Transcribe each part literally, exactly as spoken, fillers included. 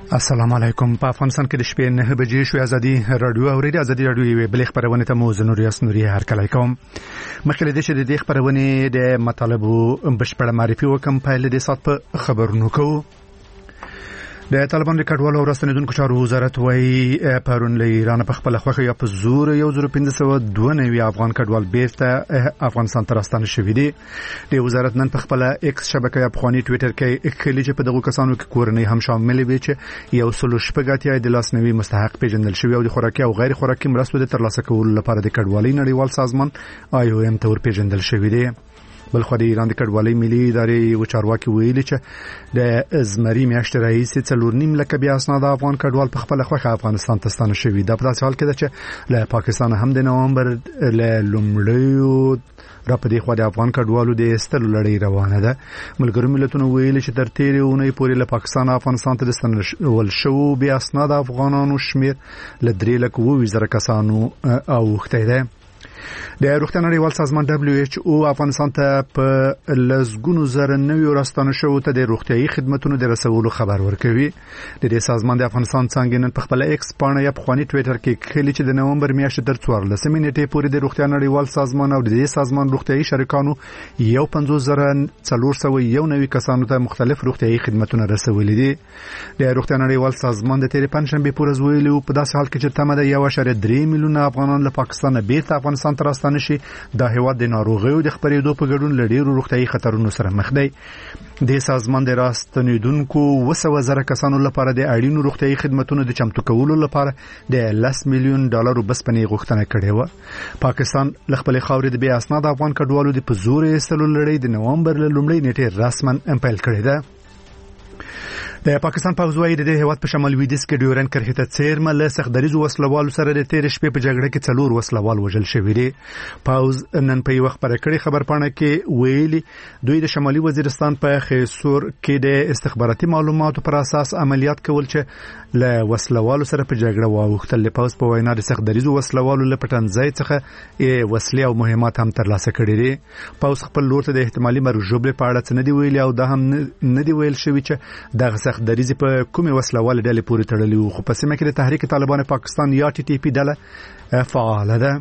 السلام علیکم. په افغانستان کې د شپې نه بجې شو ازادي رادیو اوریدي. ازادي رادیو یې بلې خبرونه ته مو زنوریاس نوري هر کله کوم مخکې د دې د خبرونه د مطالبو بشپړ معرفي وکم په لدې سات په خبرونو کو. د طالبان د کډوالو او راستنیدونکو چارو وزارت وايي پرون له ایران په خپل خوخه یا په زور یو زر پنځه سوه دوه نوي افغان کډوال بیرته افغانستان ته راستانه شوي دي. د وزارت نن په خپل ایکس شبکه یا په خونی ټوئیټر کې خلې چې په دغه کسانو کې کورنۍ هم شامل وي چې یو سلو شپږاتیا د لاسنوي مستحق پیژندل شوی او د خوراکي او غیر خوراکي مرستو د ترلاسه کولو لپاره د کډوالۍ نړیوال سازمان آی او ام تور پیژندل شوی دی. بل خو د ایران د کډوالۍ ملي ادارې و چارواکي ویلي چې د زمري میاشتې راهیسې څلور نیم لکه بیا اسناد افغان کډوال په خپل خوخه افغانستان ته ستانه شوي. دا په داسې حال کې ده چې له پاکستان هم د نومبر له لومړیو را په دې خوا د افغان کډوالو د ایستلو لړۍ روانه ده. ملګرو ملتونو ویلي چې تر تېرې اونۍ پورې له پاکستان افغانستان ته د ستنول شوو بیا اسناد افغانانو شمېر له درې لکه اووه ویشت زره کسانو اوښتی دی. د روغتیا نړیوال سازمان دبليو ایچ او افغانستان ته په لزګونو زره نوي راستانه شوو ته د روغتيایي خدماتو د رسولو خبر ورکوي. د دې سازمان د افغانستان څنګه نن په خپل ایکس پاڼه یا په خواني ټوئیټر کې خلي چې د نومبر میاشتې تر څوارلسمې نیټې پورې د روغتیا نړیوال سازمان او د دې سازمان روغتيایي شریکانو یو پنځوس زره څلور سوه یو نوي کسانو ته مختلف روغتيایي خدماتونه رسولي دي. د روغتیا نړیوال سازمان د تیرې پنځشنبه پورې ویلي په داسې حال کې چې تمه ده یو اعشاریه درې میلیونه افغانان له پاکستان بیرته افغانستان ته راستانه شي. دا هیواد د ناروغیو د خپرېدو په ګډون لړیرو روغتيایي خطرونو سره مخ دی. د سازمان د راستنیدونکو اووه سوه زره کسانو لپاره د اړینو روغتيایي خدماتو د چمتو کولو لپاره د لس میلیون ډالرو بسپنې غوښتنه کړې و. پاکستان ل خپل خاورې د بیا اسناد افغان کډوالو د په زور ایستلو لړۍ د نومبر له لومړۍ نیټې رسمن امپل کړې ده. د پاکستان پوځ وايي د هیواد په شمال لویدیځ کې ډیورن کرښې ته څیرمه له سختدریزو وسلوالو سره د تیر شپې په جګړه کې څلور وسلوال وژل شوي دي. پوځ نن په یو خبره کړې خبرپاڼه کې ویلي دوی د شمالي وزیرستان په خیسور کې د استخباراتي معلوماتو پر اساس عملیات کول چې له وسلوالو سره په جګړه واوښتل. د پوځ په وینا د سختدریزو وسلوالو له پټنځای څخه وسلې او مهمات هم ترلاسه کړي دي. پوځ خپل لور ته د احتمالي مرجوبلې په اړه څه نه دی ویلي او دا هم نه دی ویل شوی چې دغه دریزي په کومه وسلواله ډلې پورې تړلې وو. خو په سیمه کې د تحریک طالبان پاکستان یا ټي ټي پی ډله فعال ده.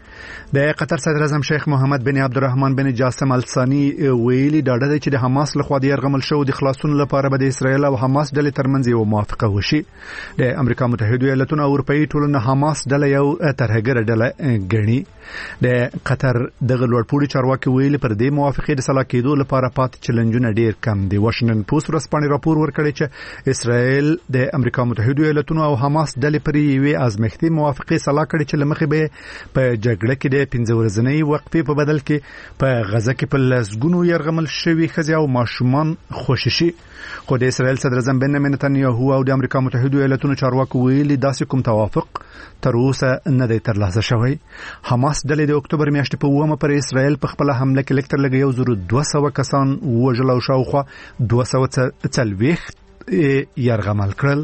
د قطر صدر اعظم شیخ محمد بن عبدالرحمن بن جاسم الثاني ویلي دا د چې د حماس لخوا د يرغمل شو د خلاصون لپاره به د اسرایل او حماس ډلې ترمنځ یو موافقه وشي. د امریکا متحده ایالاتونو او اروپאי ټولنه حماس ډله یو ترهګر ډله ګڼي. د قطر دغه لوړپوړي چارواکي ویلي پر دې موافقه د سلا کېدو لپاره پات چیلنجونه ډیر کم دي. واشنگټن پوسټ ورځپاڼې راپور ورکړی چې اسرایل د امریکا متحده ایالاتونو او حماس ډلې پر یوې ازمختي موافقه سلا کړې چې لمخې به په جګړه کې د پنځه ورځنۍ وقفې په بدل کې په غزه کې په لسګونو يرغمل شوي ښځې او ماشومان خوشي شي. خو د اسرایل صدر اعظم بنیامین نتنیاهو او د امریکا متحده ایالاتونو چارواکو ویلي داسې کوم توافق تر اوسه نه دی ترلاسه شوی. حماس ډلې د اکتوبر میاشتې په اوومه پر اسرایل په خپل حمله کې لکتر لګ یو زر دوه سوه کسان وژل او شاوخوا دوه سوه څلوېښت يرغمل کړل.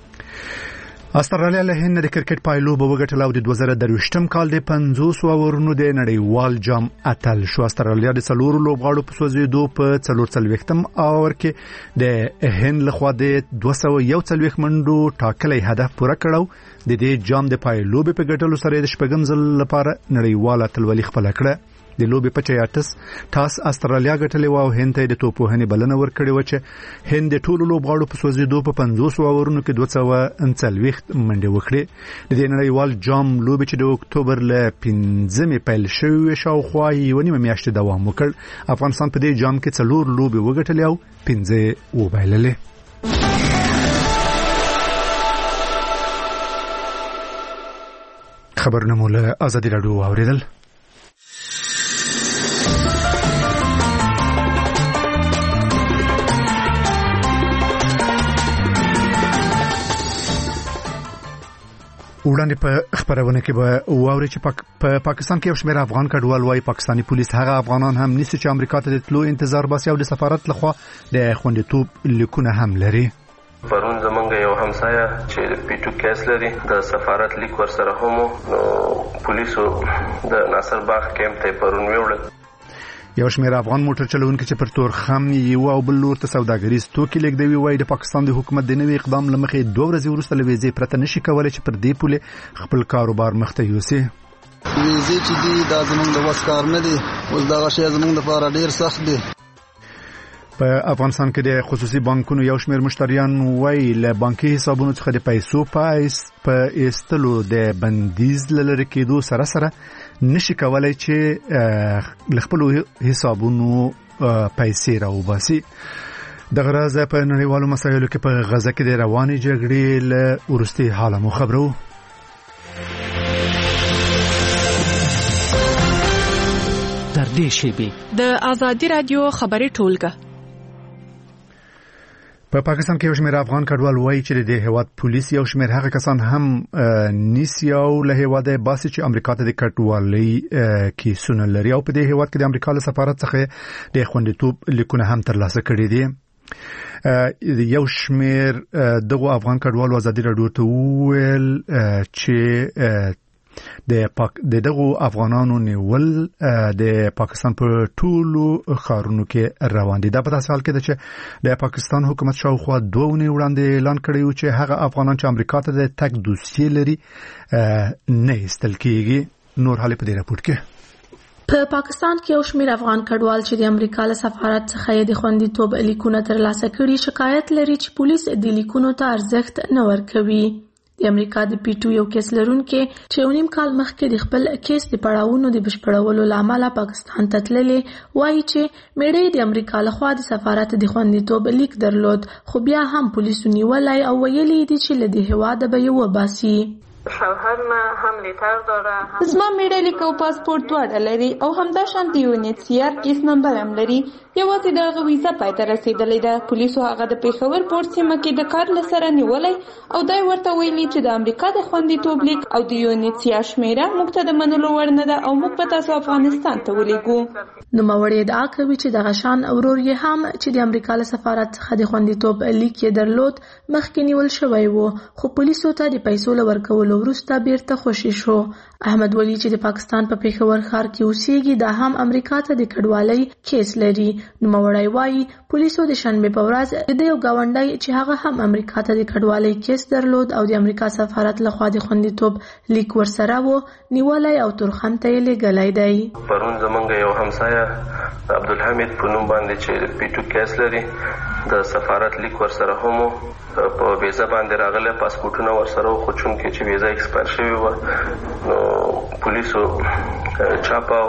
استرالیا له هند د کرکټ پایلوب وګټل او د دوه زره درویشتم کال د پنځوس اورونو د نړیوال جام اتل شو. استرالیا د څلورو لوبغاړو په سوځېدو په څلور څلوېښتم اور کې د هند لخوا د دوه سوه یو څلوېښت منډو ټاکلی هدف پوره کړو. د دې جام د پایلوب په ګټلو سره د شپږم ځل لپاره نړیوال اتلولي خپل کړه. د لوبې په چیاتس تاس استرالیا ګټلې و او هند ته د توپوهنې بلنه ورکړې و چې هند د ټولو لوبغاړو په سوځېدو په پنځوس اورونو کې دوه سوه څلوېښت منډې وکړې. د دې نړیوال جام لوبې چې د اکتوبر له پنځمې پیل شوې شاوخوا یوه نیمه میاشتې دوام وکړ. افغانستان په دې جام کې څلور لوبې وګټلې او پنځه وبایللې. خبرونه مو له ازادي راډیو اوریدل. وړاندې په خبرونه کې به واوري چې په پاکستان کې یو شمېر افغان کډوال وايي پاکستاني پولیس هغه افغانان هم نیسي چې امریکا ته د تلو انتظار باسي او د سفارت لخوا د خوندیتوب لیکونه هم لري. پرون زمونږ یو همسایه چې پی ټو کیس لري د سفارت لیک ورسره هم نو پولیسو د ناصر باغ کیمپ ته پرون ویوړل. یو شمېر افغان موټر چلونکي چې پر تورخم یو او بل لور ته سوداګریز توکي لیږدوي وایي د پاکستان د حکومت د نوي اقدام له مخې دوه ورځې وروسته له ویزې پرته نشي کولی چې پر دې پولې خپل کاروبار مخته یوسي. ویزې چې دي دا زموږ د وس کار نه دی، اوس دغه شی زموږ لپاره ډېر سخت دی. په افغانستان کې د خصوصي بانکونو یو شمېر مشتریان وایي له بانکي حسابونو څخه د پیسو په ایستلو د بندیز له لرې کېدو سره سره نشي کولای چې له خپلو حسابونو پیسې راوباسي. دغه راز په نړیوالو مسایلو کې په غزه کې د روانې جګړې له وروستي حاله مو خبرو. در دې شیبې د آزادي رادیو خبري ټولګه په پاکستان کې یو شمېر افغان کډوال وایي چې د هیواد پولیس یو شمېر هغه کسان هم نیسي او له هیواده باسي چې امریکا ته د کډوالۍ کیسونه لري او په دې هیواد کې د امریکا له سفارت څخه د خوندیتوب لیکونه هم ترلاسه کړي دي. یو شمېر دغه افغان کډوال آزادي رادیو ته وویل چې د پاک د دغه افغانانو نیول د پاکستان په ټولو ښارونو کې روان دي. دا په داسې حال کې ده چې د پاکستان حکومت شاوخوا دوه اونۍ وړاندې اعلان کړی و چې هغه افغانان چې امریکا ته د تګ دوسیې لري نه ایستل کېږي. نور حالې په دې راپور کې په پاکستان کې یو شمېر افغان کډوال چې د امریکا له سفارت څخه د خوندیتوب لیکونه ترلاسه کړي شکایت لري چې پولیس د لیکونو ته ارزښت نه ورکوي. د امریکا د پی ټو یو کیس لرونکي چې یو نیم کال مخکې د خپل کیس د پړاوونو د بشپړولو لامل پاکستان ته تللې وایي چې میړې د امریکا لخوا د سفارت د خوندیتوب لیک درلود خو بیا هم پولیسو نیولای او ویلي دي چې له دې هواده به یې وباسي. شوهر ما هم لیتر داره زما میړه لیک او پاسپورت دواړه لري او همدا شان د یو ان ایچ سی آر کیس نمبر هم لري. یوازې دغه ویزا پای ته رسیدلې ده. پولیسو هغه د پیښور پورت سیمه کې د کار لسره نیولای او دای ورته ویلي چې د امریکا د خوندیتوب لیک او د یو ان ایچ سی آر شمیره موږ ته د منلو وړ نه ده او موږ به تاسو افغانستان ته ولېږو. نوموړی ادعا کوي چې دغه شان ورور یې هم چې د امریکا له سفارت څخه د خوندیتوب لیک یې درلود مخکې نیول شوی و خو پولیسو ته د پیسو له ورکولو وروسته بیرته خوشي شو. احمد ولی چې د پاکستان په پیښور ښار کې اوسېږي دا هم امریکا ته د کډوالۍ کیس لري. نوموړی وایي پولیسو د شنبې په ورځ د یو ګاونډي چې هغه هم امریکا ته د کډوالۍ کیس درلود او د امریکا سفارت لخوا د خوندیتوب لیک ورسره و نیولای او تورخم ته یې لېږلی دی. پرون زمونږ یو همسایه عبدالحمید په نوم باندې چې پی ټو کیس لري د سفارت لیک ورسره هم په ویزا باندې راغله پاسپورتونه ورسره خو چون کې چې ویزا ایکسپایر شوی و نو پولیسو چاپا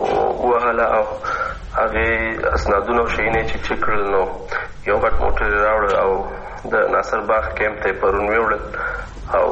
وهله او هغه اسنادونه او شینې چې چک کړل نو یو غټ موټر راوړ او د ناصر باغ کیمپ ته پرون ویوړل او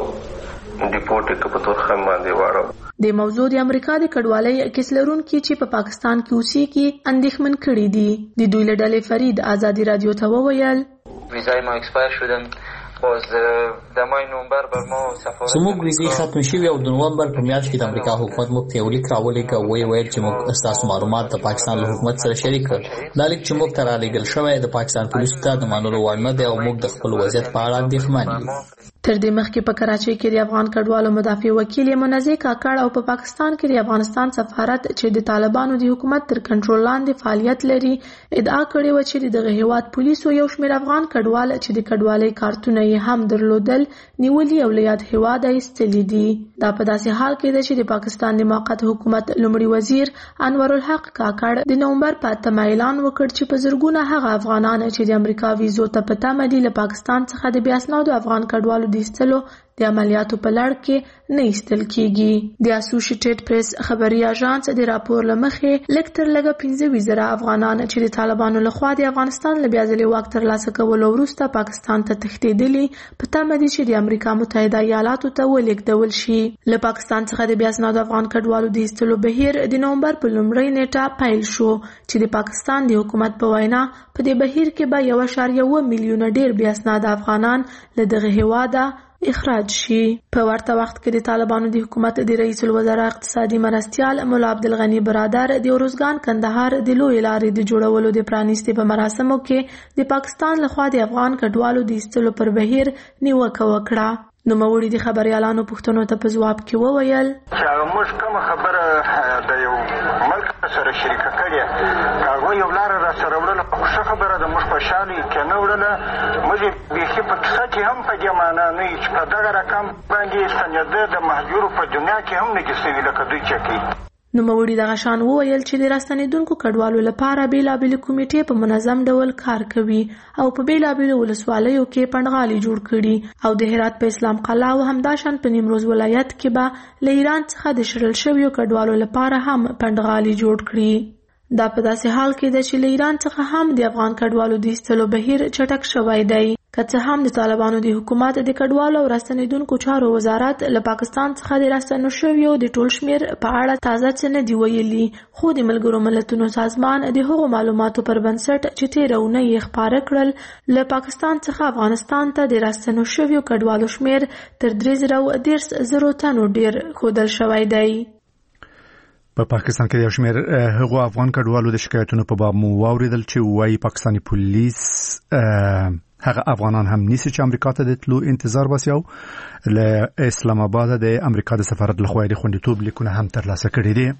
ډیپورټ کې په تورخم باندې واړو. د موضوع د امریکا د کډوالۍ کیس لرونکي چې په پاکستان کې اوسېږي اندېښمن کړي دي. د دوی له ډلې فرید آزادي رادیو ته وویل ویزای ما اکسپایر شدن باز د مای نومبر بر ما سفارت زموږ ویزې ختم شوې او د نومبر په میاشت کې د امریکا حکومت موږ ته یو لیک راولېږه او ویې ویل چې موږ ستاسو معلومات د پاکستان له حکومت سره شریک کړل. دا لیک چې موږ ته رالېږل شوی د پاکستان پولیسو ته د منلو وړ نه دی او موږ د خپل وضعیت په اړه اندېښمن یو. تر دې مخکې په کراچۍ کې د افغان کډوالو مدافع وکیل منزه کاکړ او په پا پاکستان کې د افغانستان سفارت چې د طالبانو د حکومت تر کنټرول لاندې فعالیت لري ادعا کړې و چې دغه هیواد پولیسو یو شمېر افغان کډوال چې د کډوالۍ کارتونه یې هم درلودل نیولي او له یاد هیواده ایستلي دي. دا په داسې حال کې ده چې د پاکستان د موقت حکومت لومړي وزیر انور الحق کاکړ د نومبر په اتمه اعلان وکړ چې په زرګونه هغه افغانان چې د امریکا ویزو ته په تمه دي له پاکستان څخه د بیا اسنادو افغان کډوالو د ایستلو د عملیاتو په لړ کې نه ایستل کېږي. د اسوسییټډ پریس خبري اژانس د راپور له مخې لږ تر لږه پنځه ویشت زره افغانان چې د طالبانو لخوا د افغانستان له بیا ځلې واک ترلاسه کولو وروسته پاکستان ته تښتېدلي په تمه دي چې د امریکا متحده ایالاتو ته ولېږدول شي. له پاکستان څخه د بیا اسنادو افغان کډوالو د ایستلو بهیر د نومبر په لومړۍ نیټه پیل شو چې د پاکستان د حکومت په وینا په دې بهیر کې به یو اعشاریه اووه میلیونه ډېر بیا اسناده افغانان له دغه هیواده اخراج شي. په ورته وخت کې د طالبانو د حکومت د رئیس الوزرا اقتصادي مرستيال مولا عبدالغني برادر د اورزګان کندهار د لوی لارې د جوړولو د پرانیستي په مراسمو کې د پاکستان لخوا د افغان کډوالو د ایستلو پر بهیر نیوکه وکړه. نوموړي د خبريالانو پوښتنو ته په ځواب کې وویل چې موږ کوم خبره د یو ملک سره شریک کړي خوشحالي کې نه وړله موږ بیخي په کیسه کې هم په دې معنا نه یو چې په دغه رقم باندې ستنېده د مهاجرو په دنیا کې هم نه دي سوي لکه دوی چې کوي. نوموړي دغه شان وویل چې د راستنېدونکو کډوالو لپاره بېلابېلې کمیټې په منظم ډول کار کوي او په بېلابېلو ولسوالیو کې پنډغالي جوړ کړي او د هرات په اسلام قلعه او همداشان په نیمروز ولایت کې به له ایران څخه د شړل شویو کډوالو لپاره هم پنډغالي جوړ کړي. دا په داسې حال کې ده چې له ایران څخه هم د افغان کډوالو د ایستلو بهیر چټک شوی دی. که څه هم د طالبانو د حکومت د کډوالو او راستنېدونکو چارو وزارت له پاکستان څخه د راستنو شویو د ټول شمیر په اړه تازه څه نه دی ویلي، خو د ملګرو ملتونو سازمان د هغو معلوماتو پر بنسټ چې تېره اونۍ یې خپاره کړل له پاکستان څخه افغانستان ته د راستنو شویو کډوالو شمیر تر درې زره دېرش زرو تنو ډېر ښودل شوی دی. په پاکستان کې یو شمېر هغو افغان کډوالو د شکایتونو په باب مو واوریدل چې وایي پاکستاني پولیس هغه افغانان هم نیسي چې امریکا ته د تلو انتظار باسي او له اسلام آباد د امریکا د سفارت لخوا د خوندیتوب لیکونه هم ترلاسه کړي دي.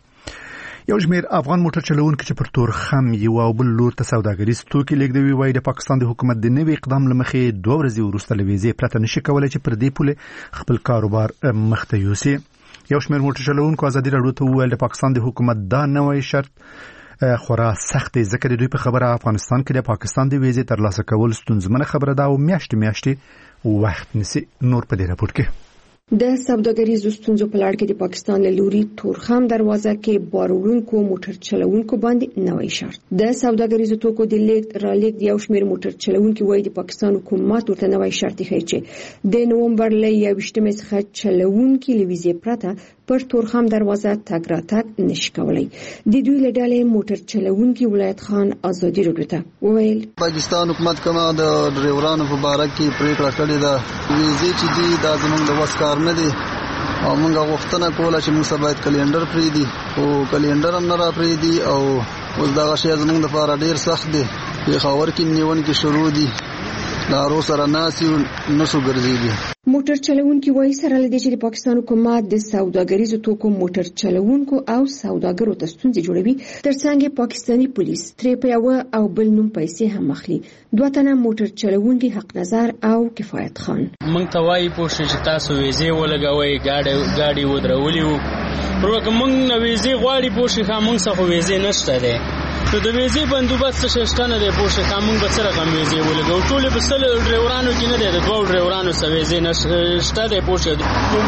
یو شمېر افغان موټر چلوونکي چې پر تورخم یو او بل لور ته سوداګریز توکي لیږدوي وایي د پاکستان د حکومت د نوي اقدام له مخې دوه ورځې وروسته له ویزې پرته نشي کولی چې پر دې پولې خپل کاروبار مخته یوسي. یو شمېر موټر چلوونکو ازادي راډیو ته وویل د پاکستان د حکومت دا نوی شرط خورا سخت دی ځکه د دوی په خبره افغانستان کې د پاکستان د ویزې ترلاسه کول ستونزمنه خبره ده او میاشتې میاشتې وخت نیسي. نور په دې راپور کې د سوداګریزو ستونزو په لړ کې د پاکستان له لوري تورخم دروازه کې باروړونکو موټر چلوونکو باندې نوی شرط. د سوداګریزو توکو د لیږد را لیږد یو شمېر موټر چلوونکي وایي د پاکستان حکومت ورته نوی شرط ښیي چې د نومبر له یویشتمې څخه چلوونکي له ویزې پرته پر تورخم دروازه تګ راتګ نشي کولی. د دوی له ډلې موټر چلوونکي ولایت خان ازادي راډیو ته وویل پاکستان حکومت کومه د ډرایورانو په باره کې پریکړه کړې ده ویزې چې دي دا زموږ د وس کار نه دي او موږ غوښتنه کوله چې موږ باید کلینډر پریدي او کلینډر هم نه را پریدي او اوس دغه شی زموږ لپاره ډیر سخت دی. پېښور کې نیونکي شروع دي لارو سره ناسي نشو ګرځېږي. موټر چلوونکي وایي سره لدې چې د پاکستان حکومت د سوداګریزو توکو موټر چلوونکو او سوداګرو ته ستونزې جوړوي ترڅنګ پاکستاني پولیس ترې په یو او بل نوم پیسې هم اخلي. دوه تنه موټر چلوونکي حق نظر او کفایت خان موږ ته وایي پوه شئ چې تاسو ویزې ولګوئ ګاډي ګاډي ودرولي وو پروګ موږ نه ویزې غواړي پوه شئ خو موږ څخه ویزې نشته دی نو د ویزې بندوبست شته نه دی پوه شئ خو موږ به څه رقم ویزې ولګو ټولې په سل ډرایورانو کې نه دی د دوه ډرایورانو څه ویزې نشته دی پوه شئ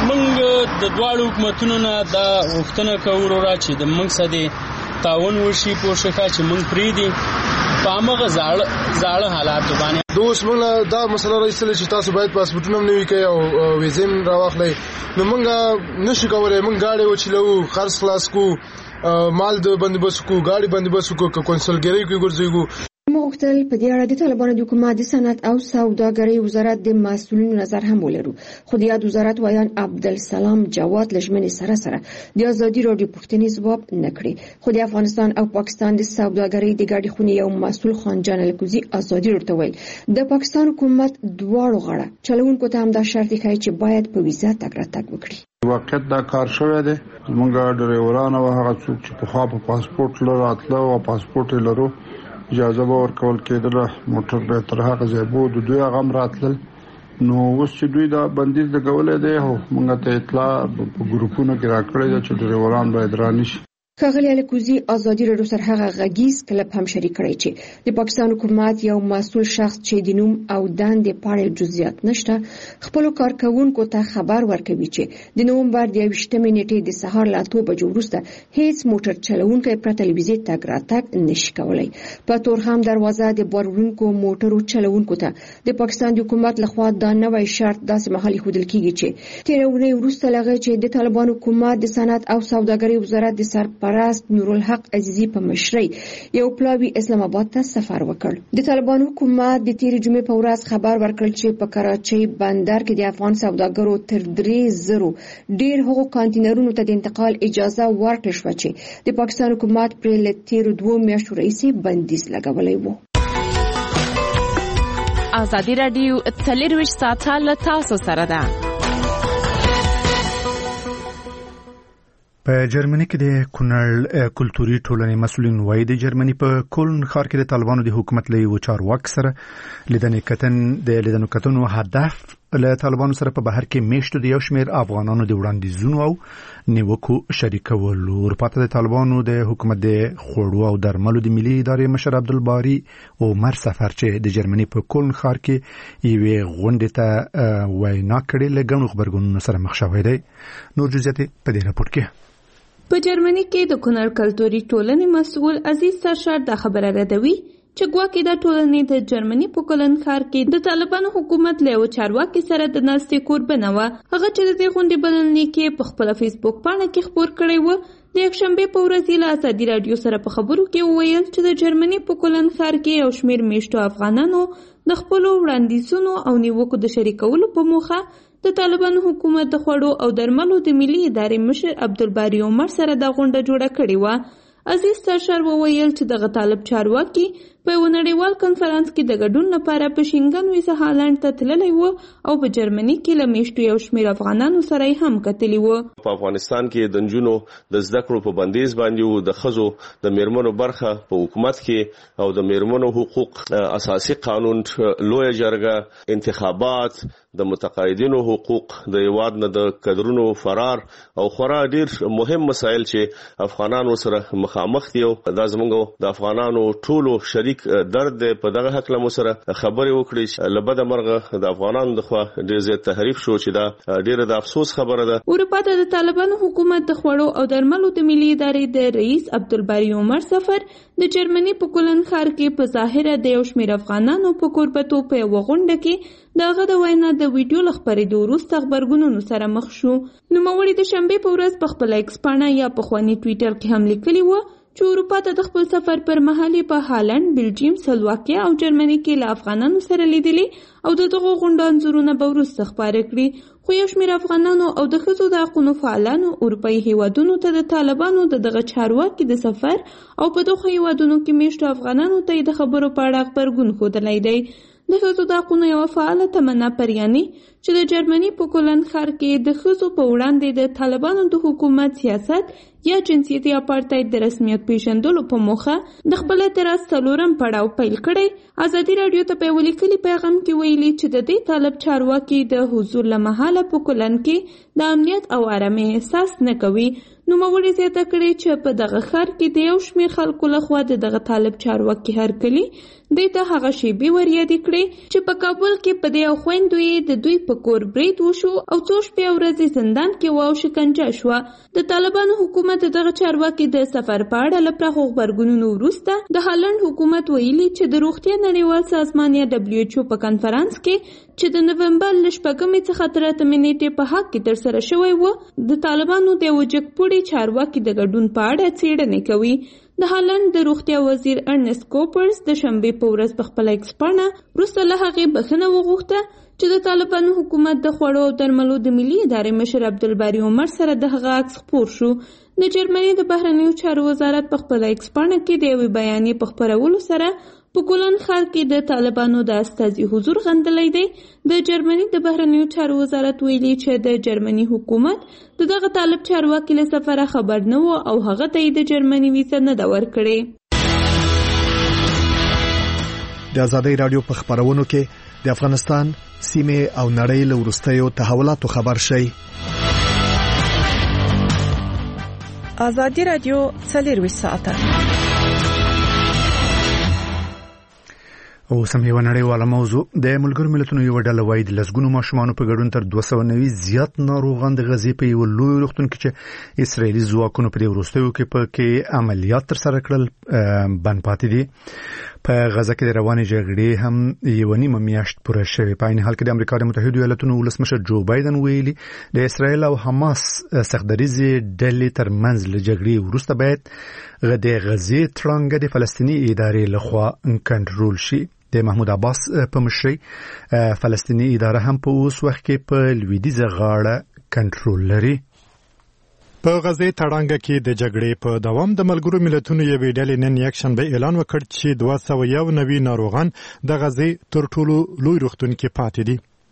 موږ د دواړو حکومتونو نه دا غوښتنه کوو وروره چې د موږ سره تعاون وشي پوه شئ چې موږ پرېږدي په هماغه زاړه زاړه حالاتو باندې. دوس موږ دا مسله راوستلې چې تاسو باید پاسپورټونه هم نوي کړئ او ویزې هم راواخلئ نو موږ نشو کولی موږ ګاډی وچلوو خرڅ خلاص کړو مال د بندوبست کو ګاډي بندوبست کو کونسلګری کې ګرځېږو. مغتل په دې اړه د طالبانو د حکومت د صنعت او سوداګرۍ وزارت د مسؤلینو نظر هم ولرو خو د یاد وزارت وایان عبدالسلام جواد لجمنې سره سره د ازادي راډیو پوښتنې ځواب نه کړي خو د افغانستان او پاکستان د سوداګرۍ د ګاډي خونې یو مسؤل خان جان الکوزي ازادي راډیو ویل د پاکستان حکومت دواړو غړو چلوونکو ته هم دا شرط ښیي چې باید په ویزا تګ راتګ وکړي. واقعیت دا کار شوی دی زمونږ ډرایوران او هغه څوک چې په خوا په پاسپورټ لري راتله او پاسپورټ لرو اجازه به ورکول کېدله موټر به تر هغه ځای بو د دوی هغه هم راتلل نو اوس چې دوی دا بندیز لګولی دی خو موږ ته اطلاع په ګروپونو کې راکړې ده چې ډرایوران باید رانشي. ښاغلي الکوزي ازادي راډیو سره هغه غږیز کلپ هم شریک کړی چې د پاکستان حکومت یو مسؤل شخص چې د نوم او دندې په اړه جزئیات نشته خپل کارکونکو ته خبر ورکوي چې د نومبر د یویشتمې نیټې د سهار له اته بجو وروسته هیڅ موټر چلوونکی پرته له ویزې تګ راتګ نشي کولی. په تورخم دروازه د باروړونکو موټرو چلوونکو ته د پاکستان د حکومت لخوا دا نوی شرط داسې مهال ښودل کیږي چې تېره اونۍ وروسته له هغه چې د طالبانو حکومت د صنعت او سوداګرۍ وزارت د سر پرست نورالحق عزیزی په مشرۍ یو پلاوی اسلام آباد ته سفر وکړ. د طالبانو حکومت د تیرې جمعې په ورځ خبر ورکړ چې په کراچۍ بندر کې د افغان سوداګرو تر درې زرو ډیر هغو کانټینرونو ته د انتقال اجازه ورکړل شوه چې د پاکستان حکومت پر لتیرو دوه میاشتو راهیسې بندیز لګولی و. ازادي راډیو څلرویشت ساعته له تاسو سره ده. په جرمني کې د کونړ کلتوري ټولنې مسؤلین وایي د جرمني په کولن ښار کې د طالبانو د حکومت له یو چارواکي سره لیدنې کتن د لیدنو کتنو هدف له طالبانو سره په بهر کې میشتو د یو شمېر افغانانو د وړاندیزونو او نیوکو شریکول. اروپا ته د طالبانو د حکومت د خوړو او درملو د ملي ادارې مشر عبدالباري عمر سفر چې د جرمني په کولن ښار کې یوې غونډې ته وینا کړې له ګڼو غبرګونونو سره مخ شوی دی. نور جزئیات په دې راپور کې. په جرمني کې د کونړ کلتوري ټولنې مسؤل عزیز سرشار دا خبره ردوي چې ګواکې دا ټولنې د جرمني په کولن ښار کې د طالبانو حکومت له یو چارواکي سره د ناستې کوربنه وه. هغه چې د دې غونډې بلنلیک یې په خپله فیسبوک پاڼه کې خپور کړی و. د یکشنبې په ورځ یې له ازادي راډیو سره په خبرو کې وویل چې د جرمني په کولن ښار کې یو شمېر میشتو افغانانو د خپلو وړاندیزونو او نیوکو د شریکولو په موخه د طالبانو حکومت د خوړو او درملو د ملي ادارې مشر عبدالباري عمر سره دا غونډه جوړه کړې وه. عزیز سرشار وویل چې دغه طالب چارواکي په یو نړیوال کنفرانس کې د ګډون لپاره په شینګن ویزه هالند ته تللی و او په جرمني کې له میشتو یو شمېر افغانانو سره یې هم کتلي و. په افغانستان کې د نجونو د زده کړو په بندیز باندې و، د ښځو د میرمنو برخه په حکومت کې او د میرمنو حقوق، اساسي قانون، لویه جرګه، انتخابات، د متقاعدینو حقوق، د هیواد نه د کډرونو فرار او خورا ډیر مهم مسایل چې افغانانو سره مخامخ دي. دا زموږ د افغانانو ټولو شریک درد دی. په دغه حق له سره خبرې وکړي لبده مرغه د افغانانو د خوا ډیر زیات تحریف شو چې دا ډیره د افسوس خبره ده. اروپا ته د طالبانو حکومت د خوړو او درملو د ملي ادارې د رئیس عبدالباري عمر سفر د جرمني په کولن ښار کې په ظاهره د یو شمېر افغانانو په کوربتوب په یوه غونډه کې د هغه د وینا د ویډیو له خپرېدو وروسته غبرګونونو سره مخ شو. نوموړي د شنبې په ورځ په خپله ایکس پاڼه یا پخواني ټویټر کې هم لیکلي وه چې اروپا ته د خپل سفر پر مهال په هالند، بلجیم، سلواکیا او جرمني کې له افغانانو سره لیدلي او د دغو غونډو انځورونه به وروسته خپاره کړي. خو یو شمېر افغانانو او د ښځو د حقونو فعالانو اروپایي هیوادونو ته د طالبانو د دغه چارواکي د سفر او په دغو هیوادونو کې میشتو افغانانو ته یې د خبرو په اړه غبرګون ښودلی دی. د ښځو د حقونو یوه فعاله تمنا پریاني چې د جرمني په کولن ښار کې د ښځو په وړاندې د طالبانو د حکومت سیاست یا جنسیتي اپارټاید د رسمیت پیژندلو په موخه د خپل اعتراض څلورم پړاو پیل کړی. ازادي راډیو ته په یو لیکلي پیغام کې ویلي چې د دې طالب چارواکي د حضور له مهاله په کولن کې د امنیت او آرامۍ احساس نه کوي. نوموړي زیاته کړې چې په دغه ښار کې د یو شمېر خلکو لخوا د دغه طالب چارواکي هرکلي دوی ته هغه شیبې وریادې کړې چې په کابل کې په دې او خویندو یې د دوی په کور برید وشو او څو شپې او ورځې زندان کې وه او شکنجه شوه. د طالبانو حکومت دغه چارواکي د سفر په اړه له پراخو غبرګونونو وروسته د هالند حکومت ویلي چې د روغتیا نړیوال سازمان یا ډبلیو ایچ او په کنفرانس کې چې د نومبر له شپږمې څخه تر اتمې نیټې په حق کې ترسره شوی و د طالبانو د یوه جګپوړي چارواکي د ګډون په اړه څېړنې کوي. د هالند د روغتیا وزیر ارنست کوپرز د شنبې په ورځ په خپله ایکس پاڼه وروسته له هغې بخښنه وغوښته چې د طالبانو حکومت د خوړو او درملو د ملي ادارې مشر عبدالباري عمر سره د هغه عکس خپور شو. د جرمني د بهرنیو چارو وزارت په خپله ایکس پاڼه کې د یوې بیانیې په خپرولو سره په کولن ښار کې د طالبانو د استازي حضور غندلی دی. د جرمني د بهرنیو چارو وزارت ویلي چې د جرمني حکومت د دغه طالب چارواکي له سفره خبر نه و او هغه ته یې د جرمني ویزه نه ده ورکړې. د ازادۍ راډیو په خبرونو کې د افغانستان سیمې او نړۍ له وروستیو تحولاتو خبر شئ. ازادي راډیو څلور ساعته او سم یو نړیواله موضوع د ملګرو ملتونو یو ډله وایي د لسګونو ماشومانو په ګډون تر دوه سوه نوي زیات ناروغان د غزې په یو لوی روغتون کې چې اسرائیلي ځواکونو په دې وروستیو کې په کې عملیات ترسره کړل بند پاتې دي. په غزه کې د روانې جګړې هم یو نیمه میاشت پوره شوې. په عین حال کې د امریکا د متحدو ایالاتونو ولسمشر جو بایدن ویلي د اسرائیل او حماس سختدریزې ډلې ترمنځ له جګړې وروسته باید د غزې تړانګه د فلسطیني ادارې لخوا کنټرول شي. د محمود عباس په مشرۍ فلسطیني اداره هم په اوس وخت کې په لویدیځه غاړه کنټرول لري. په غزې تړانګه کې د جګړې په دوام د ملګرو ملتونو یوې ډلې نن یکشنبه اعلان وکړ چې دوه سوه یو نوي ناروغان د غزې تر ټولو لوی روغتون کې پاتې دي.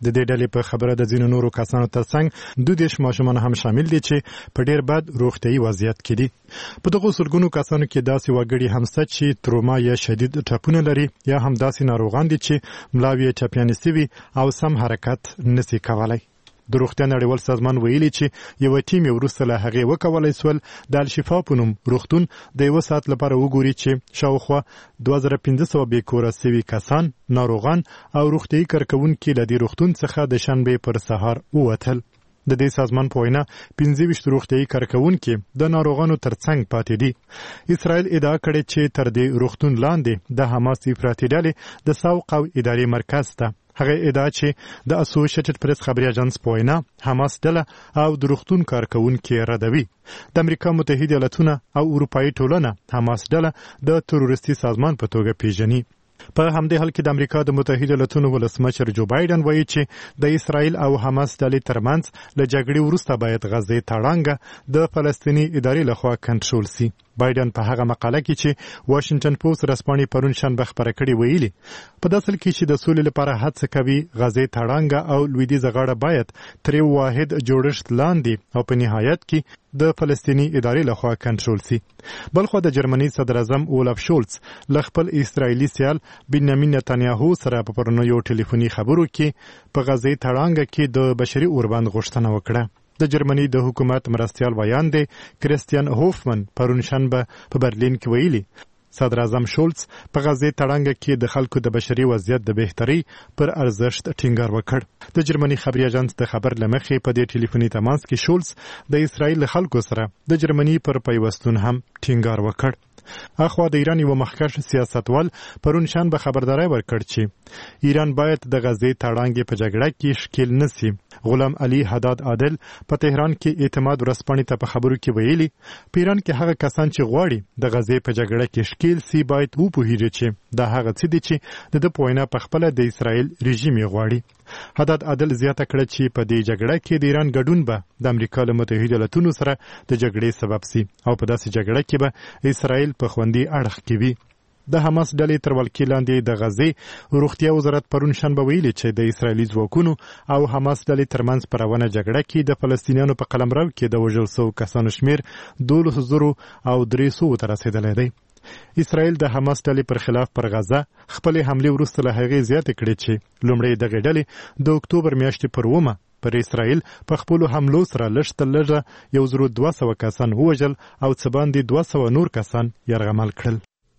د دې ډلې په خبره د ځینو نورو کسانو ترڅنګ دوه دیش ماشومان هم شامل دي چې په ډیر بد روغتیايي وضعیت کې دي. په دغه سلګونو کسانو کې داسې وګړي هم شته چې تروما یا شدید ټپونه لري یا هم داسې ناروغان دي چې ملاوي چپیانې سوي او سم حرکت نشي کولای. د روغتیا نړیوال سازمان ویلي چې یو ټیم وروسته له هغې وکولای سول د الشفا په نوم روغتون د یو ساعت لپاره وګوري چې شاوخوا دوه زره پنځه سوه بې کوره سوي کسان، ناروغان او روغتیايي کارکوونکي له دې روغتون څخه د شنبې پر سهار ووتل. د دې سازمان په وینا پنځه ویشت روغتیايي کارکوونکي د ناروغانو ترڅنګ پاتې دي. اسرائیل ادعا کړې چې تر دې روغتون لاندې د حماس افراطي ډلې د سوق او اداري مرکز ته. هغه ادعا چې د اسوسییټډ پریس خبري اژانس په وینا حماس ډله او د روغتون کارکوونکي ردوي. د امریکا متحده ایالاتونه او اروپאי ټولنه حماس ډله د تروریستي سازمان په توګه پیژني. په همدې حال کې د امریکا د متحده ایالاتونو ولسمشر جو بایدن وایي چې د اسرائیل او حماس ډلې ترمنځ له جګړې وروسته باید غزې تړانګه د فلسطیني ادارې لخوا کنټرول سي. بایدن په هغه مقاله کې چې واشنگټن پوسټ رسپانې پرون شنبه خبره کړې ویلي په داسې حال کې چې د سولې لپاره هڅه کوي غزې تړانګه او لویدیځه غاړه باید تر یو واحد جوړښت لاندې او په نهایت کې د فلسطیني ادارې لخوا کنټرول سي. بلخو د جرمني صدر اعظم اولف شولز له خپل اسرائیلي سیال بنیامین نتانیاهو سره په پرونیو ټلیفوني خبرو کې په غزې تړانګه کې د بشري اوربند غوښتنه وکړه. د جرمني د حکومت مرستیال ویاند کریستیان هوفمن پرون شنبه په برلین کې ویلي صدر اعظم شولز په غزې تړانګه کې د خلکو د بشري وضعیت د بهتري پر ارزښت ټینګار وکړ. د جرمني خبري اژانس د خبر لمخې په دې ټلیفوني تماس کې شولز د اسرائیل خلکو سره د جرمني پر پیوستون هم ټینګار وکړ. اخوا د ایران یو مخکښ سیاستوال پرون شنبه خبرداري ورکړ چې ایران باید د غزې تړانګې په جګړه کې ښکیل نشي. غلام علي حداد عادل په تهران کې اعتماد ورسپانې ته په خبرو کې ویلي په ایران کې هغه کسان چې غواړي د غزې په جګړه کې ښکیل سي باید وپوهیږي چې دا هغه څه دي چې د ده په وینا په خپله د اسرائیل رژیم یې غواړي. حداد عادل زیاته کړه چې په دې جګړه کې د ایران ګډون به د امریکا له متحده ایالاتونو سره د جګړې سبب سي او په داسې جګړه کې به اسرائیل په خوندي اړخ کې وي. د حماس ډلې تر ولکې لاندې د غزې روغتیا وزارت پرون شنبه ویلي چې د اسرائیلي ځواکونو او حماس ډلې ترمنځ په روانه جګړه کې د فلسطینیانو په قلمرو کې د وژل شوو کسانو شمیر دولس زرو او درې سوو ته رسېدلی دی. اسرائیل د حماس ډلې پر خلاف پر غزه خپلې حملې وروسته له هغې زیاتې کړې چې لومړی دغې ډلې د اکتوبر میاشتې پر اوومه پر اسرائیل په خپلو حملو سره لږ تر لږه یو زرو دوه سوه کسان ووژل او څه باندې دوه سوه نور کسان یرغمل کړل.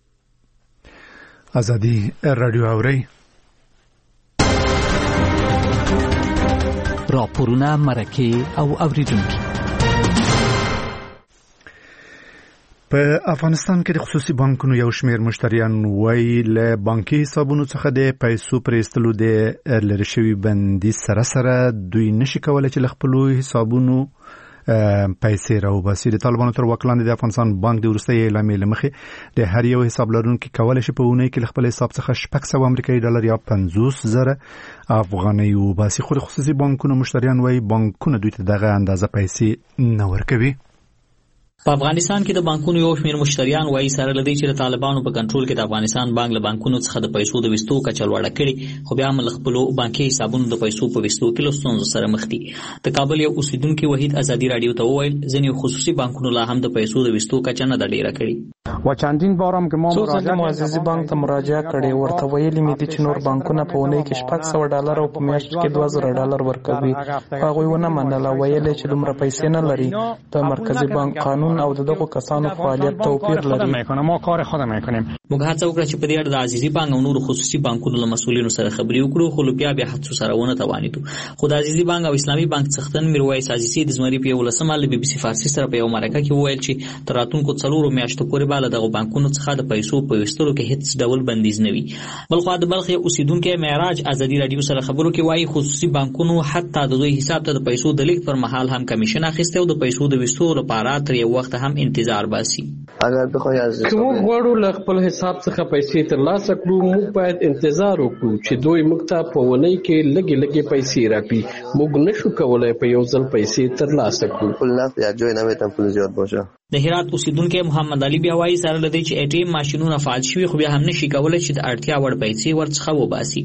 ازادي رادیو اوري راپورونه مرکه او اوریدونکي. په افغانستان کې د خصوصي بانکونو یو شمېر مشتریان وایي له بانکي حسابونو څخه د پیسو پرېستلو د لرې شوي بندیز سره سره دوی نشي کولی چې له خپلو حسابونو پیسې راوباسي. د طالبانو تر واک لاندې د افغانستان بانک د وروستۍ اعلامیې له مخې د هر یو حساب لرونکي کولی شي په اونۍ کې له خپل حساب څخه شپږ سوه امریکایي ډالر یا پنځوس زره افغانۍ وباسي. خو د خصوصي بانکونو مشتریان وایي بانکونه دوی ته دغه اندازه پیسې نه ورکوي. په افغانستان کې د بانکونو یو شمېر مشتریان وایي سره لدی چې د طالبانو په کنټرول کې د افغانستان بانک له بانکونو څخه د پیسو د وستو کچه لوړه کړي، خو بیا هم له خپلو بانکي حسابونو د پیسو په وستو کې له ستونزو سره مخ دي. د کابل یو اوسیدونکي وحید ازادي رادیو ته وویل ځینې خصوصي بانکونو لا هم د پیسو د وستو کچه نه ده ډیره کړې. و چندین بارم که ما مراجعه معززي بانک ته مراجعه کړې، ورته ویلي مې دي چې نور بانکونه په اونۍ کې شپږ سوه ډالر او په میاشت کې دوه زره ډالر ورکوي. هغوی ونه منله، ویل چې دومره پیسې نه لري. د مرکزي بانک قانون او دغه کسانو فعالیت توپیر لري. ما کار خودم میکنیم. موږ هڅه وکړه چې په دې اړه د عزیزي بانک او نورو خصوصي بانکونو له مسؤلینو سره خبرې وکړو، خو بیا بیا هڅو سره ونه توانیدو. خو د عزیزي بانک او اسلامي بانک څښتن میرویس عزیزي د زمري په ولسمه له بي بي سي فارسي سره په یو مرکه کې وویل چې تر راتلونکو څلورو میاشتو پورې به له دغو بانکونو څخه د پیسو په ویستلو کې هیڅ ډول بندیز نه وي. بلخو د بلخ اوسیدونکو معراج ازادي رادیو سره خبرو کې وایي خصوصي بانکونو حتی د دوی حساب ته د پیسو د لیک پر مهال هم کمیشن اخیسته او د پیسو د ویستلو لپاره تر یو وخت هم انتظار باسي. اگر بخوای از کوم غواړو له خپل حساب څخه پیسې ترلاسه کړو، موږ باید انتظار وکړو چې دوی موږ ته په ونۍ کې لګي لګي پیسې راکړي. موږ نشو کولای په یو ځل پیسې ترلاسه کړو. پول نه یا جوی نه وته پول زیات باشه. د هرات اوسیدونکو محمد علي بیا وایي سره لدی چې اې ټي ایم ماشینونه فعال شوي، خو بیا هم نشي کولای چې د اړتیا وړ پیسې ورڅخه وباسي.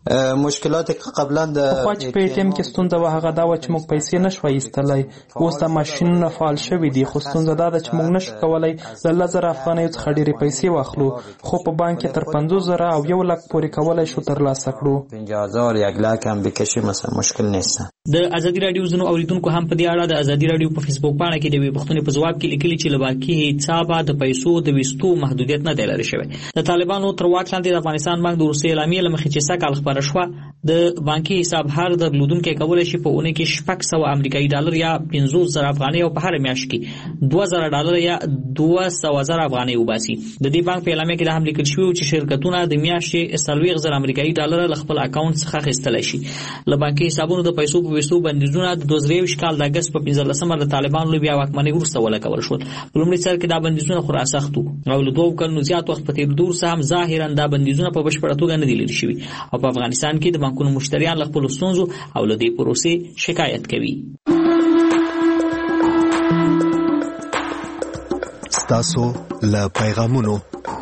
مشکلات قبلا د خو چې په ټیم کې ستونزه و هغه دا و چې موږ پیسې نشو ایستلای اوس د ماشینونو فعال شوي دي خو ستونزه دا ده چې موږ نشو کولای د لس زره افغانیو څخه ډېرې پیسې واخلو خو په بانک کې تر پنځوس زره او یو لک پورې کولای شو ترلاسه کړو پنځه هزار یک لک هم بکشي مثلا مشکل نیست. د ازادي رادیو زنو اوریدونکو هم په دې اړه د ازادي رادیو په فیسبوک پاڼه کې د پښتون په جواب کې لیکلي چې لباکي حساب د پیسو د وستو محدودیت نه دی لري شوی. د طالبانو تر واک لاندې د افغانستان بانک د روسي اعلامیه لمخې چې سکه خبره شو د بانکي حساب هر درلودونکو کولای شي په اونۍ کې شپږ سوه امریکایي ډالر یا پنځوس زره افغانۍ او په هر میاشت کې دوه زره ډالر یا دوه سوه زره افغانۍ وباسي. د دې بانک په اعلامیه کې د هم لیکل شوی چې شرکتونه د میاشتې څلوېښت زره امریکایي ډالر له خپل اکاونټ څخه اخیستلی شي. له بانکي حسابونو د پیسو په وستو بندیزونه د دوه زره یوویشت کال د اګست په پنځلسمه د طالبانو له بیا واکمنۍ وروسته ولګول شول. په لومړي سر کې دا بندیزونه خورا سخت وو او له دوه کلونو زیات وخت په تېرېدو سره هم ظاهرا دا بندیزونه په بشپړه توګه نه دي لرې شوي او په افغانستان کې د بانکونو مشتریان له خپلو ستونزو او له دې پروسې شکایت کوي. ستاسو له پیغامونو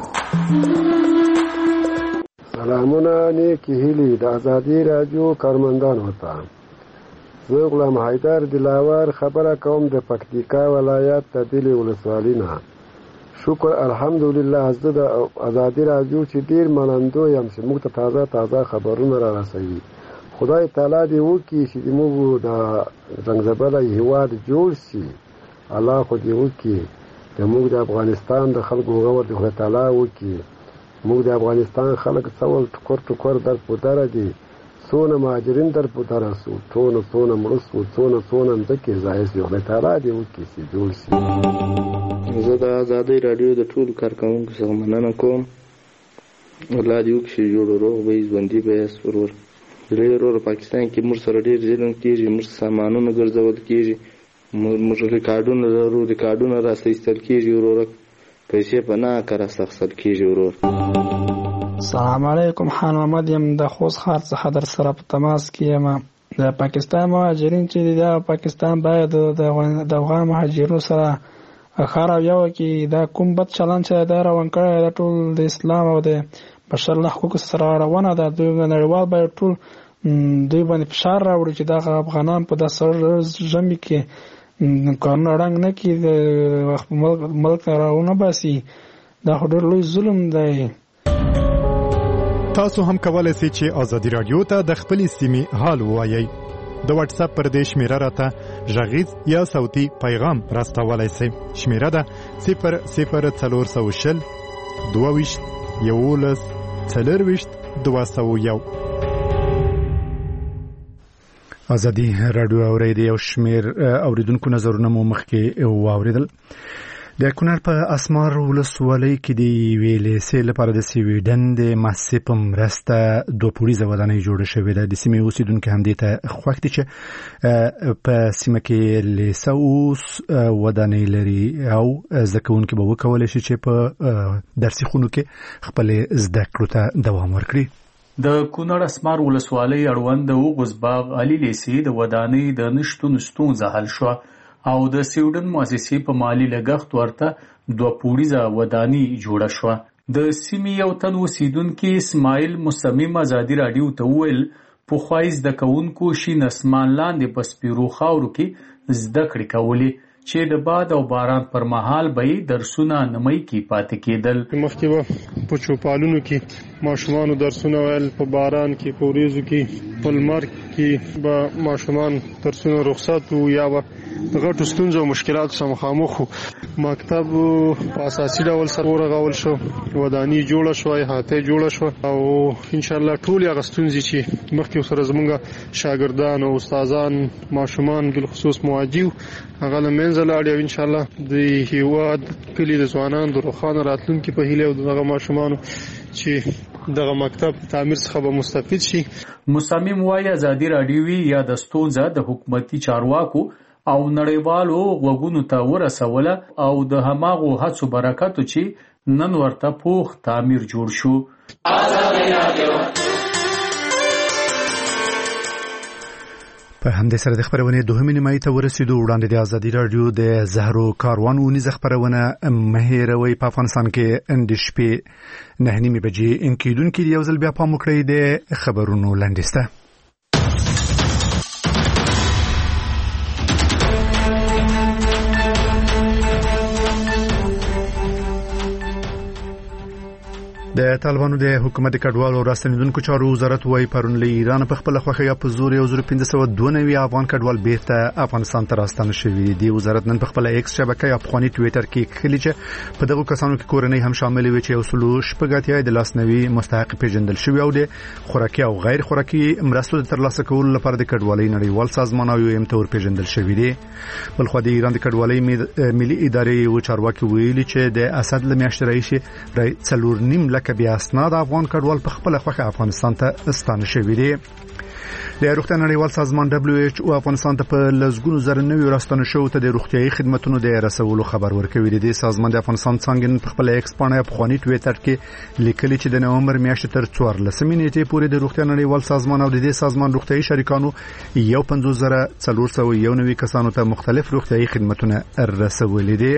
سلامونه نیکی هیلی د ازادي رادیو کارمندان وتا زه غلام حیدر دلاور خبره کوم د پکتیکا ولایت د دلی ولسوالۍ نه. شکر الحمدلله از د ازادي رادیو چې ډیر منندو یم چې موږ ته تازه تازه خبرونه را رسوي. خدای تعالی دې وکړي چې موږ د زنګزبله هیواد جوړ شي. الله خو دې وکړي د موږ د افغانستان د خلکو غور دې خدای تعالی وکړي. موږ د افغانستان خلک څول ټکر ټکر در په دره دي څونه مهاجرین در په دره سو څونه څونه مړه سو څونه څونه مځکې ځای سي خدای تعالی دې وکړي چې جوړ شي. زه د ازادي رادیو د ټولو کارکوونکو څخه مننه کوم. الله دې وکړي چې جوړ روغ به ژوندي به یاست ورور. ډېر ورور پاکستان کې موږ سره ډېر ظلم کېږي موږ سامانونه ګرځول کېږي موږ ریکارډونه لرو ریکارډونه راسته ایستل کېږي وروره پیسې په ناکاره اخیستل کېږي ورور. السلام علیکم خان محمد یم د خوست ښار څخه در سره په تماس کې یم. د پاکستان مهاجرین چې دي دا پاکستان باید د افغان مهاجرینو سره ښه رویه وکړي. دا کوم بد چلند چې دا روان کړی دا ټول د اسلام او د بشر له حقوقو سره روانه ده. دوی نړیوال باید ټول دوی باندې فشار راوړي چې دغه افغانان په داسې ژمي کې قانون ړنګ نه کړي د ملک نه راونه باسي. دا خو ډېر لوی ظلم دی. تاسو هم کولای شئ چې ازادي رادیو ته د خپلې سیمې حال ووایئ. د واتس اپ پر دې شمیره راته غږیز یا صوتي پیغام راستولای شئ. شمیره ده صفر صفر څلور سوه شل دوه ویشت یولس څلرویشت دوه سوه یو. ازادي رادیو اوریدي او شمیر اوریدونکو نظرونه مو مخکې واوریدل. د کونړ په اسمار ولسوالۍ کې د ویلې سیل لپاره د سویډن د مؤسسې په مرسته دوه پوړیزه ودانۍ جوړه شوې ده. د سیمې اوسیدونکو هم دې ته خوښ دي چې په سیمه کې لیسوس ودانۍ لري او زده کوونکي به وکولی شي چې په درسي خونو کې خپل زده کړو ته دوام ورکړي. د کونړ اسمار ولسوالۍ اړوند د اوغوزباغ علي لیسې د ودانۍ د نشتون ستونزه حل شوه او د سویډن مؤسسې په مالی لګښت ورته دوه پوړیزه ودانۍ جوړه شوه. د سیمې یو تن اوسیدونکي اسماعیل مصمم ازادي رادیو ته وویل پخوای زده کوونکو شین اسمان لاندې په سپیرو خاورو کې زده کړې کولې چې د باد او باران پر مهال به درسونه نمۍ کې پاتې کېدل. مخکې به په چوپالونو کې ماشومانو درسونه ویل په باران کې په وریځو کې په لمر کې به ماشومان درسونه رخصت وو یا به د غټو ستونزو او مشکلاتو سره مخامخ وو. مکتب په اساسي ډول سره ورغول شو ودانۍ جوړه شوه احاطه جوړه شوه او انشاءالله ټول هغه ستونزې چې مخکې سره زموږ شاګردان او استادان ماشومان بالخصوص مواجه هغه له منځه لاړې او انشاءالله د هیواد کلي د ځوانانو د روښانه راتلونکي په هیله او دغه ماشومانو چې دغه مکتب تعمیر څخه به مستفید شي. مصمم وايي ازادي رادیوي یا د ستونزه د حکومتي چارواکو او نړیوالو غوږونو ته ورسوله او د هماغو هڅو برکتو چې نن ورته پوخ تعمیر جوړ شو. په همدې سره د خبرونې دوهمې نیمایي ته ورسېدو. وړاندې د ازادي رادیو د زهرو کاروان اونیزه خبرونه مهیروي په افغانستان کې د شپې نه نیمې بجې انکیدونکې یو ځل بیا پام وکړئ د خبرونو لنډیسته. د طالبانو د حکومت کډوالو او راستنیدونکو چارو وزارت وايي پرون له ایران په خپل خوخه په زور یو زر پنځه سوه دوه نوي افغان کډوال بیرته افغانستان ته راستنه شوي دي. وزارت نن په خپل ایکس شبکې افغاني ټوئیټر کې خلی چې په دغه کسانو کې کورنۍ هم شامل وي چې اصول شپږاتیا د لاسنوي مستحق پیژندل شوی او د خوراکي او غیر خوراکي مرستو د ترلاسه کولو لپاره د کډوالۍ نړیوال سازمان او یو ایم تور پیژندل شوی دی. بلخو د ایران د کډوالۍ ملي ادارې و چارواکي ویلي چې د اسد لمیاشت رئیس څلور نیم لک بیا اسناد افغان کډوال په خپل خوخه افغانستان ته ستانه شوی دی. د روغتیا نړیوال سازمان دبليو ایچ او افغانستان ته په لزګونو زر نوي راستنه شو ته د روغتيایي خدماتو د رسولو خبر ورکوي. د سازمان د افغانستان څنګه په خپل ایکس پاڼه افغاني ټوئیټر کې لیکلي چې د نومبر میاشتې تر څوارلسمې نیټې پورې د روغتیا نړیوال سازمان او د دې سازمان روغتيایي شریکانو یو پنځوس زره څلور سوه یو نوي کسانو ته مختلف روغتيایي خدماتونه رسولي دي.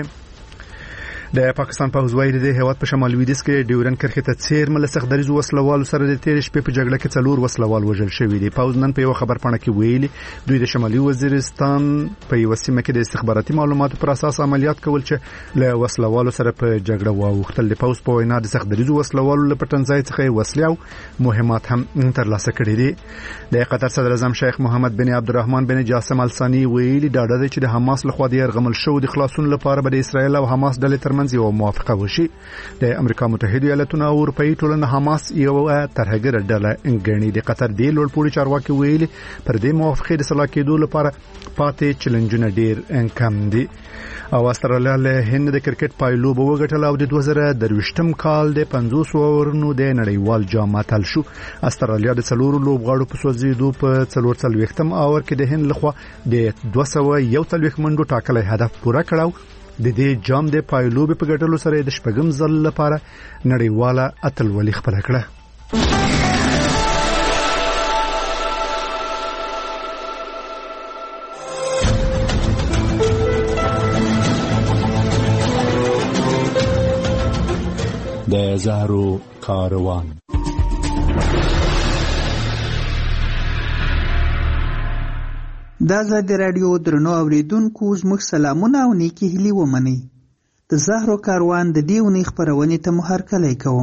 د پاکستان پوځ وایي د هیواد په شمال لویدیځ کې ډیورن کرښې ته څیر ملسخ دریزو وسلوالو سره د تیر شپې په جګړه کې څلور وسلوال وژل شوي دي. پوځ نن په یو خبر پاڼه کې ویلي دوی د شمالي وزیرستان په یو سیمه کې د استخباراتي معلوماتو پر اساس عملیات کول چې له وسلوالو سره په جګړه واوښتل. د پوځ په وینا د سخت دریزو وسلوالو له پټنځای څخه وسلې او مهمات هم ترلاسه کړي دي. د قطر صدر اعظم شیخ محمد بن عبدالرحمن بن جاسم الثاني ویلي ډاډه دی چې د حماس لخوا د يرغمل شو د خلاصون لپاره به د اسرایل او حماس ډلې ترمنځ یو موافقه وشي. د امریکا متحده ایالاتونو او اروپאי ټولنه حماس یو ترهګر ډله انګڼي. د قطر د لوړپوړي چارواکي ویلي پر دې موافقه د صلاح کېدو لپاره پاتې چیلنجونه ډیر کم دي. او استرالیا له هند د کرکټ پایلو به وګټل او د دوه زره درویشتم کال د پنځوس اورونو د نړیوال جام اتل شو. استرالیا د څلورو لوبغاړو په سوځېدو په څلور څلوېښتم اور کې د هند لخوا د دوه سوه یو څلوېښت منډو ټاکلي هدف پوره کړو. د دې جام د پایلوب په ګټلو سره د شپږم ځل لپاره نړیواله اتلولي خپل کړه. د زهرو کاروان د ازادي رادیو درنو اوریدونکو زموږ سلامونه او نیکی هیلې ومنئ. د زهرو کاروان د دې اونۍ خپرونې ته مو هرکلی کوم.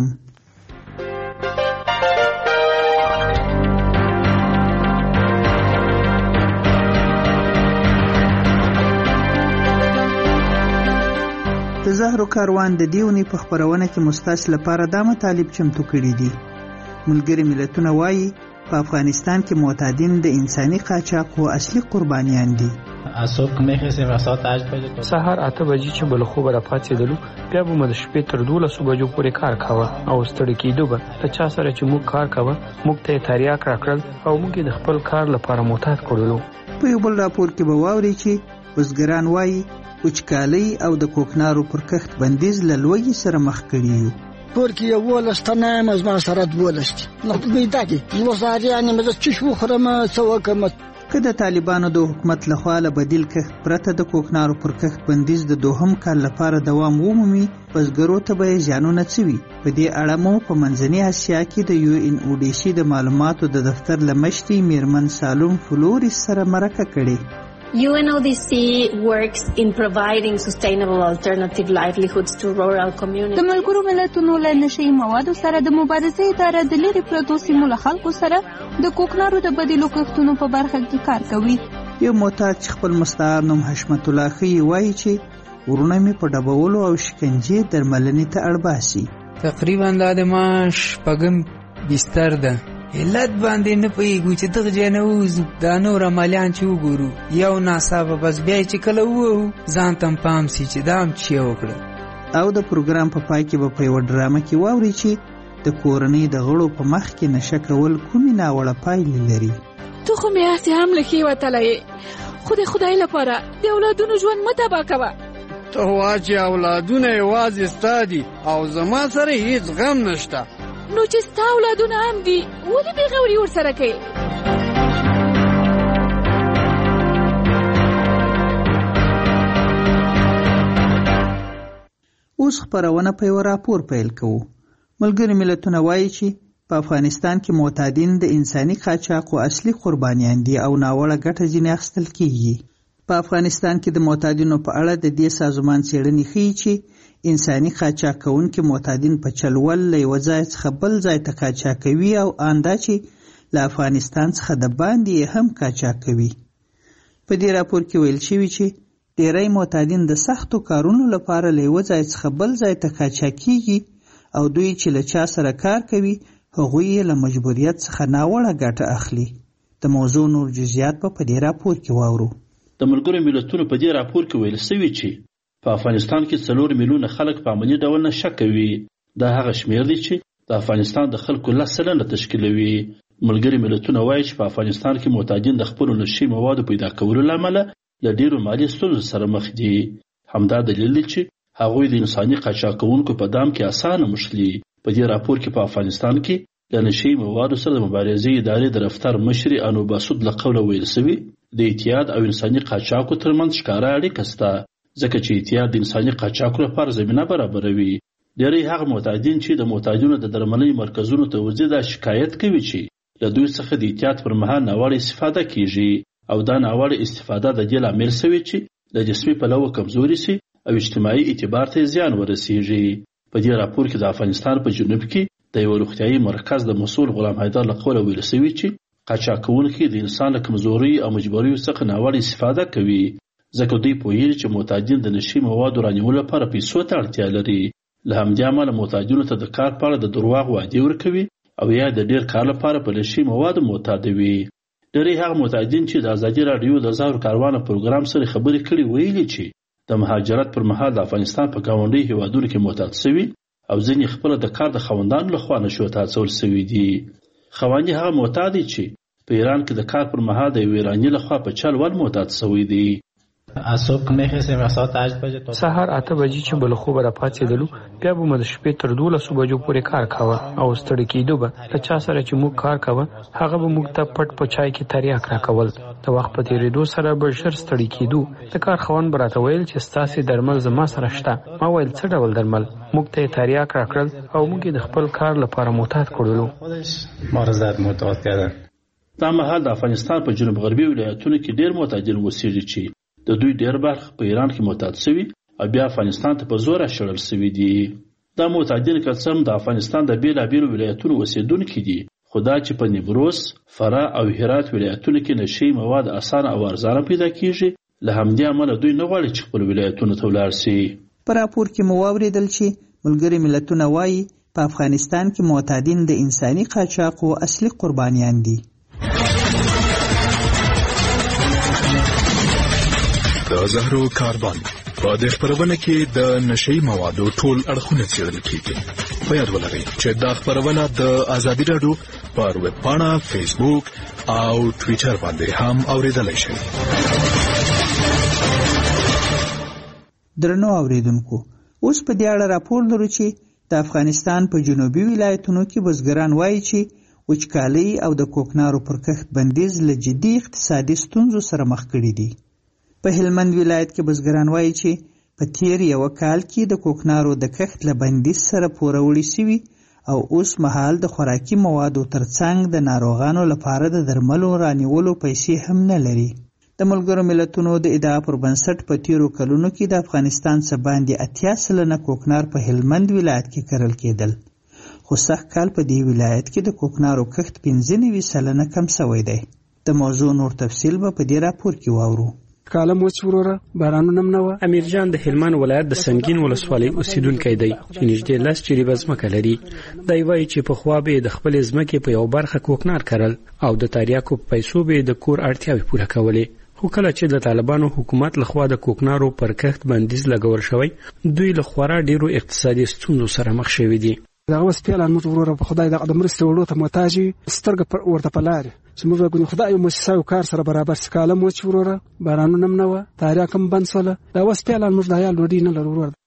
د زهرو کاروان د دې اونۍ په خپرونه کې مو ستاسو لپاره دا مطالب چمتو کړي دي. ملګري ملتونه وایي په افغانستان کې معتادین د انساني قاچاقو اصلي قربانیان دي. سهار اته بجې چې بل خو به پاتېدلو بیا به مو د شپې تر دولسو بجو پورې کار کاوه او ستړي کېدو به له چا سره چې موږ کار کاوه موږ ته یې تریاک راکړل او موږ یې د خپل کار لپاره معتاد کړلو. په یو بل راپور کې به واورئ چې بزګران وایي وچکالۍ او د کوکنارو پر کښت بندیز له لوږې سره مخ کړي یو. پور کې یو ولستانه مز ما سره دولست نو په دې کې نو زاریانه مز چې شو خرم څوکم که د طالبانو د حکومت لخوا له بدیل کښت پرته د کوکنارو پر کښت بندیز د دوهم کال لپاره دوام ومومي بزګرو ته به ځانونه چوي. په دې اړه مو په منځنۍ اسیا کې د یو ان او ډي سي د معلوماتو د دفتر لمشتي میرمن سالوم فلوري سره مرکه کړې. U N O D C works in providing sustainable alternative livelihoods to rural communities. د ملګرو ملتونو له نشي موادو سره د مبارزې اداره د لری پروتو سیمو له خلکو سره د کوکنارو د بدیلو کښتونو په برخه کې کار کوي. یو معتاد چې خپل مستعار نوم حشمت الله خي وایي چې ورونه می په ډبولو او شکنجې درملنې ته اړباسي. تقریبا د ماش پګم بستر ده علت باندې نه پېږو چې دغه جنوز دا نور عملیان چې وګورو یو ناڅاپه بس بیا چې کله وو ځان تم پام سي چې دام چې وکړه. او د پروګرام په پای کې به په یو ډرامه کې واوري چې د کورنۍ د غړو په مخ کې نشه کول کومې ناوړه پایلې لري. ته خو مې هسې هم لکې وتلی خو د خدای لپاره د اولادونو ژوند مه تباه کوه. ته وا چې اولادونه یوازې ستا دي او زما سره هیڅ غم نشته. نو چې ستا اولادونه هم دي ولې بېغوري ورسره کوي؟ اوس خبرونه په یو راپور پیل کوو. ملګري ملتونه وایي چې په افغانستان کې معتادین د انساني قاچاق او اصلي قربانیان دي او ناوړه ګټه ځینې اخیستل کیږي. په افغانستان کې د معتادینو په اړه د دې سازمان څېړنې ښیي چې انساني قاچاق کوونکي معتادین په چلول له یوه ځای څخه بل ځای ته قاچاق کوي او ان دا چې له افغانستان څخه د باندې یې هم قاچاق کوي. په دې راپور کې ویل شوي چې ډېری معتادین د سختو کارونو لپاره له یوه ځای څخه بل ځای ته قاچاق کیږي او دوی چې له چا سره کار کوي هغوی یې له مجبوریت څخه ناوړه ګټه اخلي. د موضوع نور جزئیات په دې راپور کې واورو. د ملګرو ملتونو په دې راپور کې ویل شوي چې په افغانستان کې څلور میلیونه خلک په عملي ډول نشه کوي. دا هغه شمیر دی چې د افغانستان د خلکو لس سلنه تشکیلوي. ملګري ملتونه وایي چې په افغانستان کې معتادین د خپلو نشي موادو پیدا کولو له امله له ډېرو مالي ستونزو سره مخ دي. همدا دلیل دی چې هغوی د انساني قاچاق کوونکو په دام کې اسانه مشلي. په دې راپور کې په افغانستان کې د نشي موادو سره د مبارزې ادارې د رفتار مشري انو باسود له قوله ویل شوي د اعتیاد او انساني قاچاقو ترمنځ ښکاره اړیکه شته، ځکه چې اعتیاد د انساني قاچاقو لپاره زمینه برابروي. ډېری هغه معتادین چې د معتادینو د درملنې مرکزونو ته ورځي دا شکایت کوي چې له دوی څخه د اعتیاد پر مهال ناوړه استفاده کیږي او دا ناوړه استفاده د دې لامل شوی چې د جسمي پلوه کمزوري سي او اجتماعي اعتبار ته زیان ورسیږي. په دې راپور کې د افغانستان په جنوب کې د یو روغتیايي مرکز د مسؤل غلام حیدر له قوله ویل شوي چې قاچاق کوونکي د انسان له کمزوري او مجبوریو څخه ناوړه استفاده کوي، ځکه دوی پوهیږي چې معتادین د نشي موادو رانیولو لپاره پیسو ته اړتیا لري. له همدې امله معتادینو ته د کار په اړه د دروغ وعدې ورکوي او یا د ډېر کار لپاره په نشي موادو معتادوي. ډېری هغه معتادین چې د ازادي راډیو د زهرو کاروانه پروګرام سره خبرې کړي ویلي چې د مهاجرت پر مهال د افغانستان په ګاونډي هیوادونو کې معتاد شوي او ځینې خپله د کار د خاوندانو لخوا نشو ته هڅول شوي دي. خاوندې هغه معتاد دي چې په ایران کې د کار پر مهال د یو ایراني لخوا په چل ول معتاد شوی دی. سهار اته بجې چې بل خوبه را پاڅېدلو بیا به مو د شپې تر دولسو بجو پورې کار کاوه او ستړي کېدو به له چا سره چې موږ کار کاوه هغه به موږ ته پټ په چای کې تریاک راکول. د وخت په تېرېدو سره به ژر ستړي کېدو. د کار خاوند به راته ویل چې ستاسې درمل زما سره شته. ما ویل څه ډول درمل؟ موږ ته یې تریاک راکړل او موږ یې د خپل کار لپاره معتاد کړلو. دا مهال د افغانستان په جنوب غربي ولایتونو کې ډېر معتادین اوسېږي چې د دوی ډېر برخه په ایران کې معتاد شوي او بیا افغانستان ته په زور راشړل شوي دي. دا معتادین که څه هم د افغانستان د بېلابېلو ولایتونو اوسېدونکي دي، خو دا چې په نیمروز، فراه او هرات ولایتونو کې نشي مواد اسانه او ارزانه پیدا کیږي، له همدې امله دوی نه غواړي چې خپل ولایتونو ته ولاړ شي. په راپور کې مو واورېدل چې ملګري ملتونه وایي په افغانستان کې معتادین د انساني قاچاقو اصلي قربانیان دي. د زهرو کاروان په دې خبرونه کې د نشي موادو ټول اړخونه څېړل کیږي. په یاد ولرئ چې دا خبرونه د ازادي راډیو پر ویب پاڼه، فیسبوک او ټویټر باندې هم اوریدلای شئ. درنو اوریدونکو، اوس په دې اړه راپور لرو چې د افغانستان په جنوبي ولایتونو کې بزګران وایي چې وچکالي او د کوکنارو پر کښت بندیز له جدي اقتصادي ستونزو سره مخ کړي دي. په هلمند ولایت کې بزګران وایي چې په تیر یو کال کې د کوکنارو د کښت له بندیز سره پوروړي شوي او اوس مهال د خوراکي موادو ترڅنګ د ناروغانو لپاره د درملو رانیولو پیسې هم نه لري. د ملګرو ملتونو د ادعا پر بنسټ په تیرو کلونو کې د افغانستان څخه باندې اتیا سلنه کوکنار په هلمند ولایت کې کرل کېدل، خو سږ کال په دې ولایت کې د کوکنارو کښت پنځه نوي سلنه کم شوی دی. د موضوع نور تفصیل به په دې راپور کې واورو. کالم وچ وروره بارانونه هم نه وه. امیرجان د هلمند ولایت د سنګین ولسوالۍ اوسیدونکی دی چې نږدې لس جریبه ځمکه لري. دی وایي چې پخوا به یې د خپلې ځمکې په یو برخه کوکنار کرل او د تریاکو په پیسو به یې د کور اړتیاوې پوره کولې، خو کله چې د طالبانو حکومت لخوا د کوکنارو پر کښت بندیز لګول شوی دوی له خورا ډېرو اقتصادي ستونزو سره مخ شوي دي. دغه اوس پیلان موږ وروره په خدای دغه د مرستې وړو ته محتاج یو، سترګه ورته په لارې چې موږ وګورو خدای یو مؤسسه او کار سره برابر سي. کالم وچ وروره بارانونه هم نه وه، تاریاک هم بند شوله. دا اوس پیلان موږ د عیال ډوډۍ نه لرو وروره.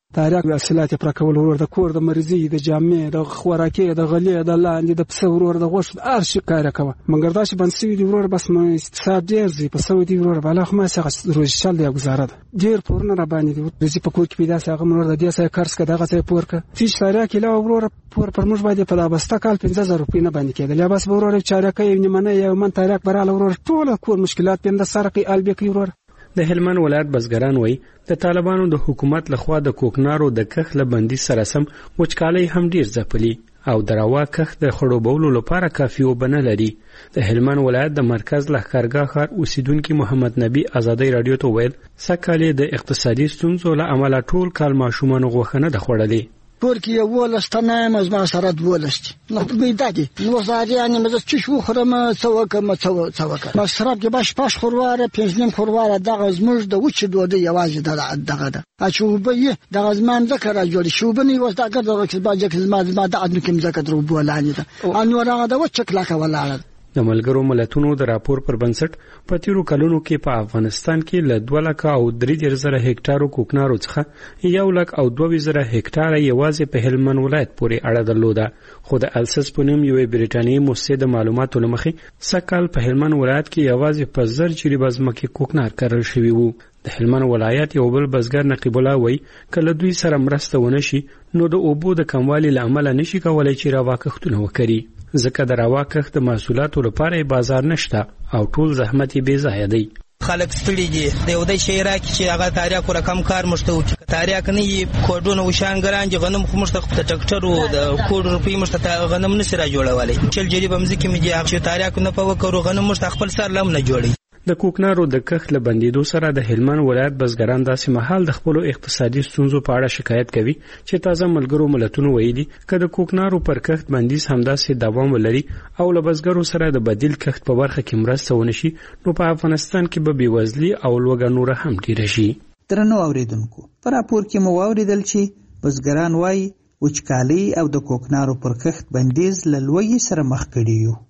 تاریخ اصلات پر کول ورور د کور د مریضي د جامې د خوراکي د غلې د لاندې د پس ورور د غوښ ار شي کار کوي مګر دا چې بنسوي دی ورور بس ما اقتصاد ډیر زی په سعودي ورور بالا خو ما څنګه روز شل دی گزاره ده ډیر پورنه را باندې د زی په کور کې پیدا څنګه ورور د دې څخه کارس کړه دغه څه پور ک تیش تاریخ لا ورور پور پر موږ باندې په لابسته کال پنځه زره روپۍ نه باندې کېدل یا بس ورور چاره کوي نیمه یو من تاریخ براله ورور ټول کور مشکلات پیند سرقي البکی ورور د هلمند ولایت بزګران وایي د طالبانو د حکومت لخوا د کوکنارو د کښ له بندي سره سم وچکالۍ هم ډیر ځپلي او د روا کښ د خړوبولو لپاره کافي وبنه لري. د هلمند ولایت د مرکز لښکرګاه ښار اوسیدونکي محمد نبی ازادۍ رادیو ته ویل سکهالی د اقتصادي ستونزو له امله ټول کال ماشومان غوښه نه ده خوړلې. پورکی ولستانه مز ما سره ولست نو بيدادي نو زاريانه مز چش و خرم څوک ما څوک مصرف کې باش پاش خورواره پنځنیم خورواره دغه زموږ د وچ دوده یوازې دغه ده اچو به دغه زمان ذکر جوړ شو بني وستا دغه چې باجه کې زما زما د ادم کې ذکر درو بولانی ده ان ورغه د وچ کلا کولاله. د ملګرو ملتونو د راپور پر بنسټ په تیرو کلونو کې په افغانستان کې له دوه لک او درې زره هکټارو کوکنارو څخه یو لک او دوه زره هکټار یوازې په هلمند ولایت پورې اړه درلوده. خو د السس په نوم یوې بریټانیې موسسې د معلوماتو له مخې سږ په هلمند ولایت کې یوازې په زر چیرې ځمکې کوکنار کرل شوي وو. د هلمند ولایت یو بل بزګر نقیب الله وایي که له دوی سره مرسته ونه شي نو د اوبو د کموالي له امله نشي کولی چې راواکښتونه وکړي ځکه د راواکښت د محصولاتو لپاره بازار نشته او ټول زحمت یې بې ځایه دی. خلک ستړي دي د یو د شی راکې چې هغه تاریخ رقم کار مشته وکړي تاریخ نه یې کوډونه وشانګران چې غنم خو مشته د ټکټرو د کوډ روپۍ مشته غنم نشي را جوړولی چل جری په مځکه مې دي چې تاریخ نه په وکړو غنم مشته خپل سر لم نه جوړي. د کوکنارو د کښ له بندیدو سره د هلمند ولایت بزګران داسې مهال د خپلو اقتصادي ستونزو په اړه شکایت کوي چې تازه ملګرو ملتونو ویلي که د کوکنارو پر کښت بندیز همداسې دوام ولري او له بزګرو سره د بدیل کښت په برخه کې مرسته ونه شي نو په افغانستان کې به بېوزلي او لوږه نوره هم ډیره شي. درنو اوریدونکو په راپور کې مو واوریدل چې بزګران وایي وچکالۍ او د کوکنارو پر کښت بندیز له لوږې سره مخ کړي یو.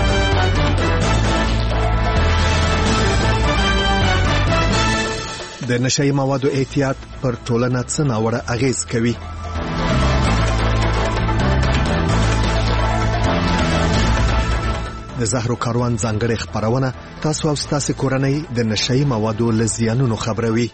د نشئی موادو احتیاط پر ټولنه څه ناوړه اغیز کوي؟ د زهرو کاروان ځانګړې خبرونه تاسو او تاسو کورنۍ د نشئی موادو له زیانونو خبروي.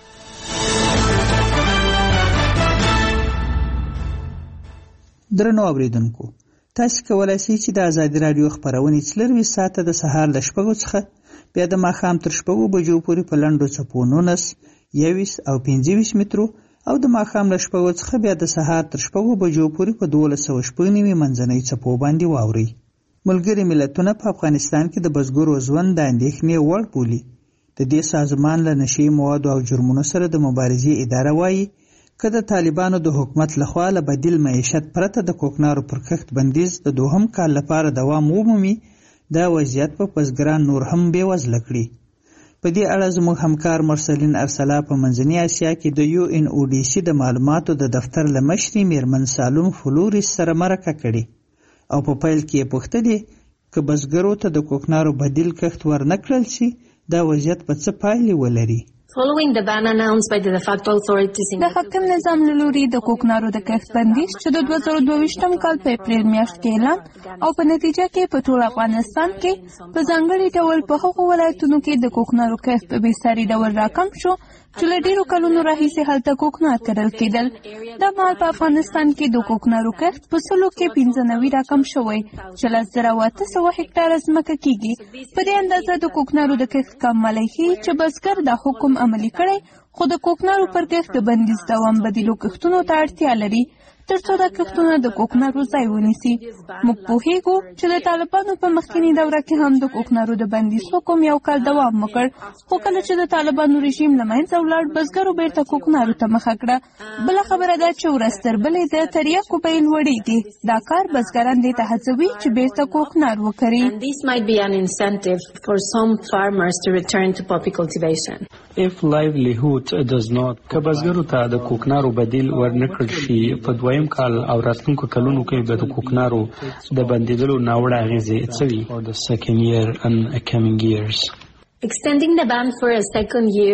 درنو اوریدونکو تاسو کولای شئ چې د ازادي رادیو خبرونه څلروي ساعته د سهار ل شپږو څخه بیا د ماښام تر شپږو بجو پورې په لنډو څپو نولس یویس او پنځه مترو او د ماښام له شپږو څخه بیا د سهار تر شپږو بجو پورې په دولس سوه شپږ نوي منځنۍ څپو باندې واورئ. ملګري ملتونه په افغانستان کې د بزګرو ژوند د اندېښنې وړ بولي. د دې سازمان له نشي موادو او جرمونو سره د مبارزې اداره وایي که د طالبانو د حکومت لخوا له بدیل معیشت پرته د کوکنارو پر کښت بندیز د دوهم کال لپاره دوام ومومي دا وضعیت په بزګران نور هم بېوزله کړي. په دې اړه زموږ همکار مرسلین ارسلا په منځنۍ اسیا کې د یو ان او ډي سي د معلوماتو د دفتر له مشرې میرمن سالوم فلوریس سره مرکه کړې او په پیل کې یې پوښتلې که بزګرو ته د کوکنارو بدیل کښت ورنه کړل شي دا وضعیت به څه پایلې ولري. Following the ban announced by the de facto authorities in د حاکم نظام له لوري د کوکنارو د کښت بندیز چې د دوه زره دوه ویشتم کال په اپریل میاشت کې اعلان او په نتیجه کې په ټول افغانستان کې په ځانګړي ډول په هغو ولایتونو کې د کوکنارو کښت په بېساري ډول راکم شو چې له ډېرو کلونو راهیسې هلته کوکنار کرل کېدل. دا مهال په افغانستان کې د کوکنارو کښت په سلو کې پنځه نوي راکم شوی چې لس زره او اته سوه هکټاره ځمکه کېږي. په دې اندازه د کوکنارو د کښت کموالی ښیي چې بزګر دا حکم عملي کړی خو د کوکنارو پر کښت د بندیز دوام بدیلو کښتونو ته اړتیا لري تر څو دا کښتونه د کوکنارو ځای ونیسي. موږ پوهیږو چې د طالبانو په مخکینی دوره کې هم د کوکنارو د بندیز حکم یو کال دوام وکړ خو کله چې د طالبانو رژیم له منځه ولاړ بزګرو بیرته کوکنارو ته مخه کړه. بله خبره ده چې ورځ تر بلې د تریاکو بیې لوړېږي. دا کار بزګران دې ته هڅوي چې بیرته کوکنار وکړي. This might be an incentive for some farmers to return to poppy cultivation. If livelihood does not که بزګرو ته د کوکنارو بدیل ورنکړل شي په دویم کال او راتلونکو کلونو کې به د کوکنارو د بندیدلو ناوړه اغیزې څه وي for the second year and coming years. Extending the ban for a second year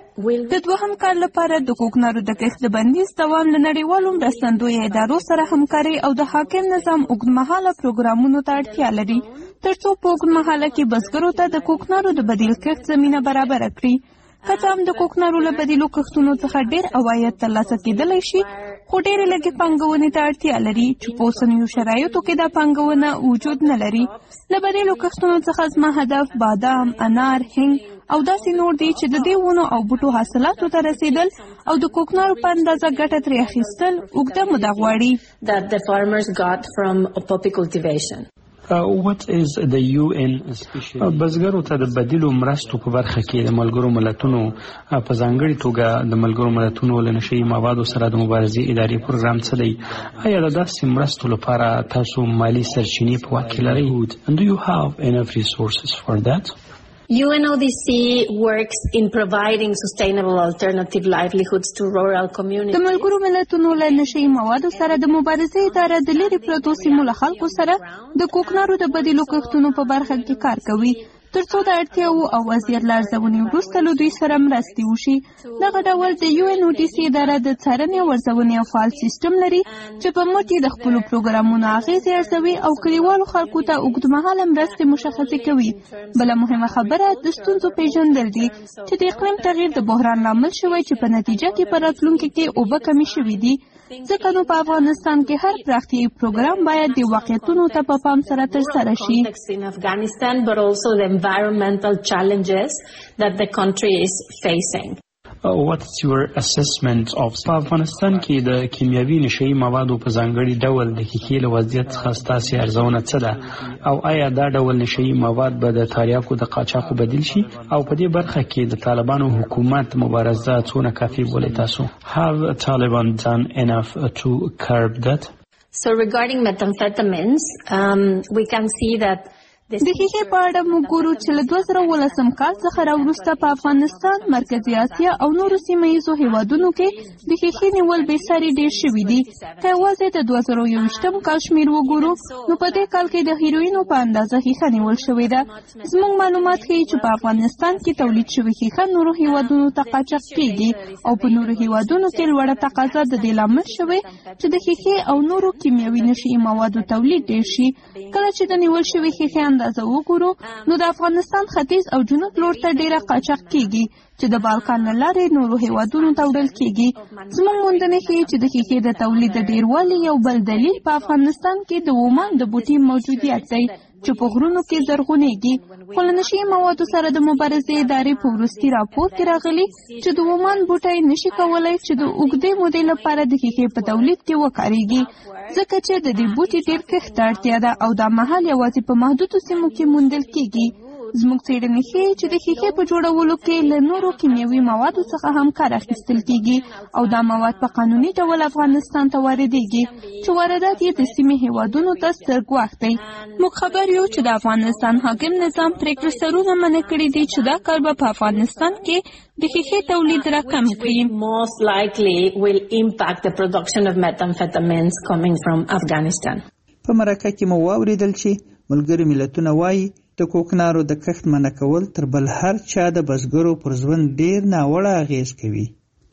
د دوهم کال لپاره د کوکنارو د کښت د بندیز دوام له نړیوالو مرستندویه ادارو سره همکاري او د حاکم نظام اوږدمهاله پروګرامونو ته اړتیا لري ترڅو په اوږدمهاله کې بزګرو ته د کوکنارو د بدیل کښت زمینه برابره کړي. که څه هم د کوکنارو له بدیلو کښتونو څخه ډېر عواید ترلاسه کېدلی شي خو ډېرې لږې پانګونې ته اړتیا لري چې په اوسنیو شرایطو کې دا پانګونه وجود نه لري. له بدیلو کښتونو څخه زما هدف بادام، انار، هنګ او داسې نور دي چې د دې ونو او بوټو حاصلاتو ته رسیدل او د کوکنارو په اندازه ګټه ترې اخیستل اوږده موده غواړي. That the farmers got from poppy cultivation. Uh, what is the U N especially بزګرو ته د بدیلو مرستو په برخه کې د ملګرو ملتونو په ځانګړي توګه د ملګرو ملتونو له نشي موادو سره د مبارزې ادارې پروګرام څه دی؟ آیا د داسې مرستو لپاره تاسو مالی سرچینې په واک کې لرئ؟ And do you have enough resources for that? U N O D C works in providing sustainable alternative livelihoods to rural communities. د ملګرو ملتونو له نشي موادو سره د مبارزې اداره د لرې پرتو سیمو له خلکو سره د کوکنارو د بدیلو کښتونو په برخه کې کار کوي ترڅو د اړتیاو او وضعیت له ارزونې وروسته له دوی سره مرستې وشي. دغه ډول د یو ان او ډي سي اداره د څارنې او ارزونې یو فعال سیسټم لري چې په مټ یې د خپلو پروګرامونو اغېزې ارزوي او کلیوالو خلکو ته اوږدمهاله مرستې مشخصې کوي. بله مهمه خبره د ستونزو پیژندل دي چې د اقلیم تغییر د بحران لامل شوی چې په نتیجه کې په راتلونکي کې اوبه کمې شوي دي. ځکه نو په افغانستان کې هر پراختیایي پروګرام باید د واقعیتونو ته په پام سره ترسره شي. In Afghanistan, but also the environmental challenges that the country is facing. Uh, what's your assessment of په افغانستان کې د کیمیاوي نشي موادو په ځانګړي ډول د ښیښې له وضعیت څخه ستاسې ارزونه څه ده او آیا دا ډول نشي مواد به د تریاکو د قاچاقو بدیل شي او په دې برخه کې د طالبانو حکومت مبارزه څونه کافي بولئ تاسو؟ Have Taliban done enough to curb that? So regarding methamphetamines, um, we can see that د ښیښې په اړه موږ ګورو چې له دوه زره اوولسم کال څخه راوروسته په افغانستان، مرکزي اسیا او نورو سیمه ییزو هیوادونو کې د ښیښې نیول بې ساري ډېر شوي دي. که یوازې د دوه زره یوویشتم کال شمېر وګورو نو په دې کال کې د هیروینو په اندازه ښیښه نیول شوې ده. زموږ معلومات ښیي چې په افغانستان کې تولید شوې ښیښه نورو هیوادونو ته قاچاق کېږي او په نورو هیوادونو کې لوړه تقاضا د دې لامل شوې چې د ښیښې او نورو کیمیاوي نشي موادو تولید ډېر شي. کله چې د نیول شوې ښیښې اندازه وګورو نو د افغانستان ختیځ او جنوب لور ته ډیره قاچاق کیږي چې د بالکان له لارې نورو هیوادونو ته وړل کیږي. زموږ موندنې ښیي چې د ښیښې د تولید د ډیروالي یو بل دلیل په افغانستان کې د ومان د بوټي موجودیت دی چې په غرونو کې زرغونېږي. خو له نشي موادو سره د مبارزې ادارې په وروستي راپور کې راغلي چې د ومان بوټی نشي کولی چې د اوږدې مودې لپاره د ښیښې په تولید کې وکاریږي ځکه چې د دې بوټي ډېر کښت ته اړتیا ده او دا مهال یوازې په محدودو سیمو کې موندل کیږي. زموږ څېړنې ښیي چې د ښیښې په جوړولو کې له نورو کیمیاوي موادو څخه هم کار اخیستل کیږي او دا مواد په قانوني ډول افغانستان ته واردېږي چې واردات یې د سیمې هیوادونو ته ستر ګواښ دی. موږ خبر یو چې د افغانستان حاکم نظام پرېکړه سرونه منع کړي دي چې دا کار به په افغانستان کې د ښیښې تولید راکم کړي. Most likely will impact the production of methamphetamines coming from Afghanistan. په مرکه کې مو واوریدل چې ملګري ملتونه وایي د کوکنارو د کښت منع کول تر بل هر چا د بزګرو پر ژوند ډیر ناوړه اغیز کوي.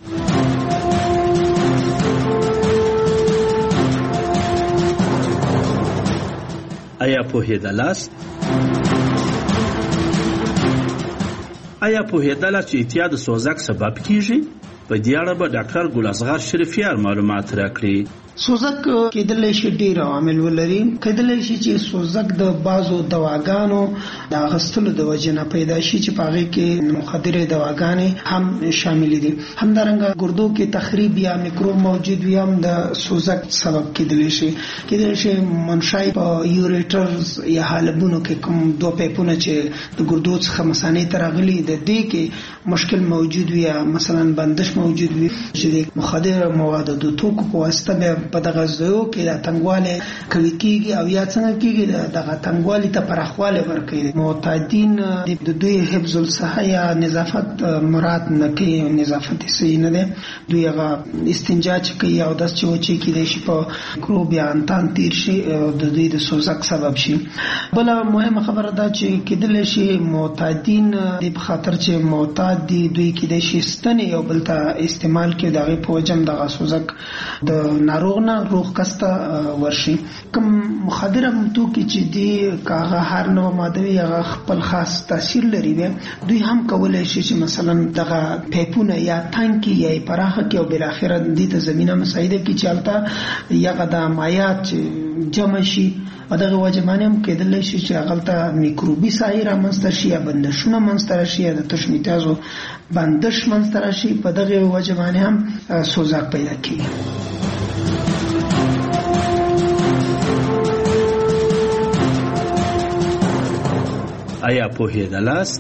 آیا پوهېدلاست؟ آیا پوهېدلاست چې اتیا د سوزک سبب کیږي؟ په دې اړه به ډاکټر ګل اصغر شریفیار معلومات راکړي. سوزک کېدلی شي ډېر عوامل ولري. کېدلی شي چې سوزک د بعضو دواګانو د اخیستلو د وجې نه پیدا شي چې په هغې کې مخدرې دواګانې هم شاملې دي. همدارنګه ګردو کې تخریب یا میکروب موجود وي هم د سوزک سبب کېدلی شي. کېدلی شي منشای په یوریټرز یا حالبونو کې کوم دوه پیپونه چې د ګردو څخه مثانې ته راغلي د دې کې مشکل موجود وي یا مثلا بندش موجود وي چې د مخدره موادو د توکو په واسطه په دغه ځایو کې د تنګواله کوي کیږي او یا څنګه کیږي دغه تنګواله ته پرخواله ورکوي. معتادین د دوی حفظ الصحه یا نظافت مراد نه کوي، نظافت صحیح نه ده، دوی هغه استنجا کوي او داس چې وچی کې د شي په کروب یا انتان تیر شي د دوی د سوزک سبب شي. بل مهمه خبره ده چې کېدل شي معتادین د خاطر چې معتاد دي دوی کې د شي ستنې یو بل ته استعمال کې دغه په وجم د سوزک د ناروغ نه روغ کسته ورشي. کوم مخدره توکي چې دی کاغه هر نوع ماده هغه خپل خاص تاثیر لري، دوی هم کولای شي چې مثلا دغه پیپونه یا ټانکی یا پراخه کې او بل اخر د دې زمينه مساعده کې چلتا یا د مایات جمع شي او دغه وجمانه هم کېدل شي چې هغه میکروبي سایر منستر شي یا بندشونه منستر شي یا د تشمیتازو بندش منستر شي، په دغه وجمانه هم سوزاک پیدا کیږي. آیا پوهیدلاست؟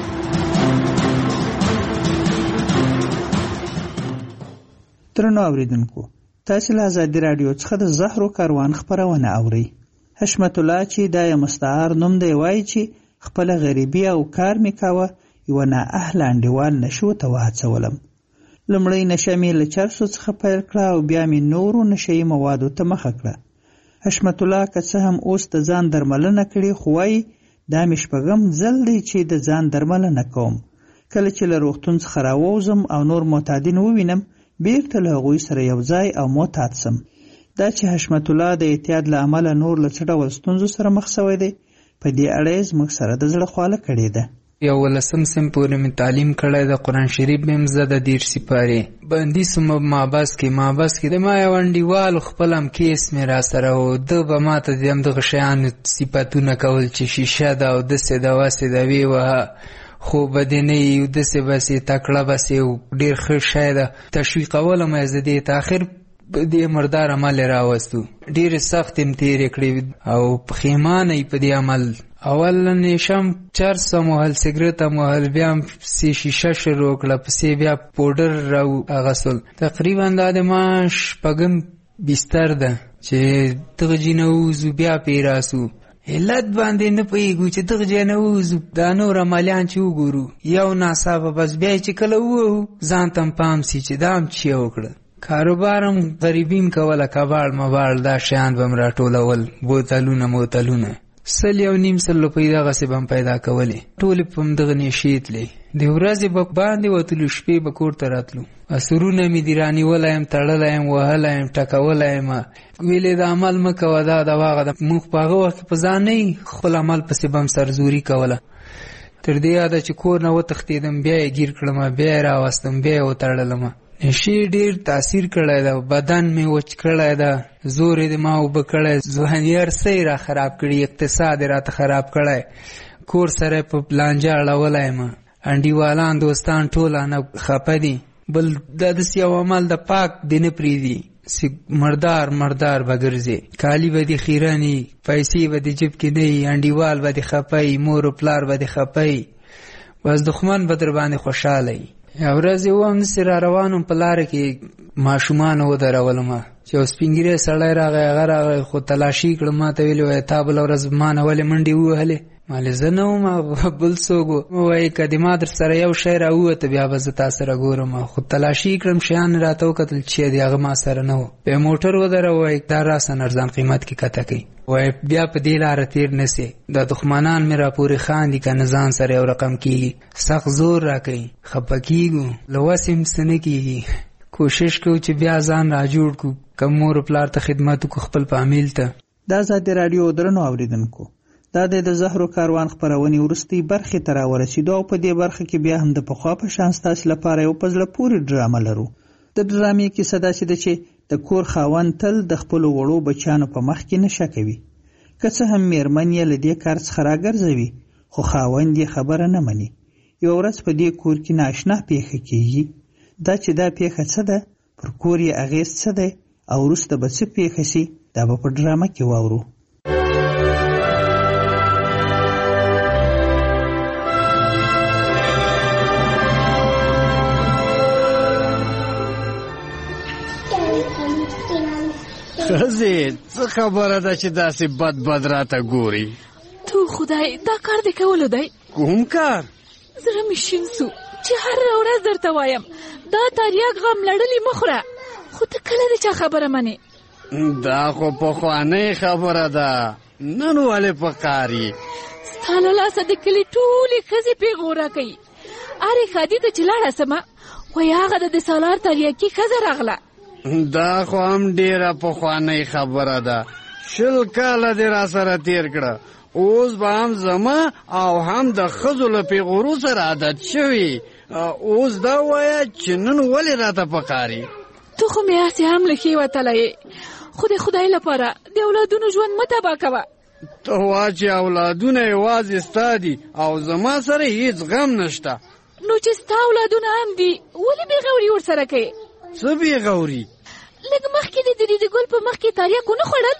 درنو اوریدونکو، تاسو له آزادي رادیو څخه د زهرو کاروان خبرونه اورئ. حشمت الله چې دا مستعار نوم دی وایي چې خپل غریبي او کار میکاوه یو نه اهل انډیوال نشو ته وهڅولم. لمړی نشه مې له چرسو څخه پیل کړه او بیا مې نورو نشهیي موادو ته مخه کړه. حشمت الله که څه هم اوس د ځان درملنه کړي خو وایي دا مې شپږم ځل دی چې د ځان درملنه کوم. کله چې له روغتون څخه راووځم او نور معتادین ووینم بیرته له هغوی سره یو ځای او معتاد سم. دا چې حشمت الله د اعتیاد له امله نور له څه ډول ستونزو سره مخ شوی دی په دې اړه یې زموږ سره د زړه خواله کړې ده. یولسم صنف پورې مې تعلیم کړی د قرآن شریف مې هم زه د دېرش سپارې بندي سوم مابس کې مابس کې د ما یو انډیوال خپل هم کیس مې را سره و، ده به ما ته د همدغه شیانو صفتونه کول چې شیشه ده او داسې ده واسې ده ویې وهه خو به دې نه یي داسې بسې تکړه بسې ډېر ښه شی ده تشویقولم یې زه دې ته اخر دې مردار عمل یې راوستو. ډېرې سختې م تېرې کړې او پښیمانه یې په دې عمل. اول نیشم چرس موهل سیګریټ موهل بیا سی شیشه شروع کړه پسې بیا پوډر راو اغسل. تقریبا دا د ما شپږم بستر ده چې دغه جینه ووځو بیا پې راسو. علت باندې نه پوهېږو چې دغه ځای نه ووځو دا نور عملیان چې وګورو یو ناڅاپه بس بیا چې کله ووهو ځان ته م پام سي چې دا هم چې وکړه. کاروبار هم غریبي م کوله کباړ مباړ دا شیان به م راټولول بوتلونه موتلونه سل یو نیم سل روپۍ دغسې به م پیدا کولې ټولې په همدغه نشې تلې. د ورځې به باندې وتلو شپې به کور ته راتلو. سرونه مې دې رانیولی یم تړلی یم وهلی یم ټکولی یم ویلې د عمل مه کوه دا د واغه ده. موږ په هغه وخت کې په ځان نه یي خپل عمل پسې به م سرزوري کوله. تر دې یاده چې کور نه وتښتېدم بیا یې ګیر کړم بیا یې راوستم بیا یې وتړلم. نشې ډېر تاثیر کړی ده، بدن مې وچ کړی ده، زور یې د ما اوبه کړی، ذهني هر څه یې را خراب کړي، اقتصاد یې راته خراب کړی، کور سره په لانجه اړولی یم، انډیوالان دوستان ټول نه خفه دي. بل دا داسې یو عمل د پاک دې نه پرېږدي چې مردار مردار به ګرځې، کالي به دې خیرني، پیسې به دې جیب کې نه وي، انډیوال به دې خفه وي، مور و پلار به دې خفه وي، بس دښمن به در باندې خوشحاله وي. یو ورځ یې وم داسې را روانم په لاره کې ماشومان ودرولم چې یو سپین ږیری سړی راغی هغه راغی خو تلاشي کړم ما ته ویلې وایي تا بله ورځ ما نه ولې منډې ووهلې؟ مالې زه نه وم بل څوک و. وایي که د ما در سره یو شی راووته بیا به زه تا سره ګورم. خو تلاشي کړم شیان راته وکتل چې دی هغه ما سره نه و. بیا موټر ودروه وایي دا راسن ارزان قیمت کې کته کوي. وایي بیا په دې لاره تېر نه سې دا دښمنان مې را پورې خاندي که نه ځان سره یو رقم کېږي سخت زور را کوي خفه کېږو له وس یې څه نه کېږي. کوشش کوو چې بیا ځان را جوړ کړو که مور پلار ته خدمت وکړو خپل فامیل ته. دا ازادي راډیو درنو اوریدونکو دا د زهرو کاروان خپرونې وروستۍ برخې ته راورسېدو او په دې برخه کې بیا هم د پخوا په شان ستاسو لپاره یو په زړه پورې ډرامه لرو. د ډرامې کیسه داسې ده چې د کور خاوند تل د خپلو وړو بچیانو په مخ کې نشه کوي. که څه هم میرمن یې له دې کار څخه راګرځوي خو خاوند یې خبره نه مني. یوه ورځ په دې کور کې نااشنا پیښه کېږي. دا چې دا پیښه څه ده پر کور یې اغېز څه دی او وروسته به څه پیښه شي دا به په ډرامه کې واورو. خزي څه خبره ده چې داسې بد بد راته ګوري؟ تو خدای دا کار دې کولو دی؟ کوم کار؟ زړه مې شین سو چې هر ورځ درته وایم دا تریاک غم لړلې مه خوره، خو ته کله د چا خبره منې؟ دا خو پخوانۍ خبره ده، نن ولې په کار یې؟ ستا له لاسه د کلي ټولې ښځې پیغوره کوي. ارې ښادي ته چې لاړه سمه وایي هغه د د سالار تریاکي ښځه راغله. دا خو هم ډېره پخوانۍ خبره ده، شل کاله دې را سره تېر کړه، اوس به هم زما او هم د ښځو له پیغورو سره عادت شوي. اوس دا وایه چې نن ولې راته په کار یې؟ تو خو مې هسې هم له ښې وتلی، خو د خدای لپاره د اولادونو ژوند مه تباه کوه. ته وا چې اولادونه یوازې ستا دي او زما سره هیڅ غم نشته. نو چې ستا اولادونه هم دي ولې بېغوري ورسره کوې؟ څه بېغوري؟ لږ مخکې دې د ریډي ګل په مخ کې تریاک ونه خوړل؟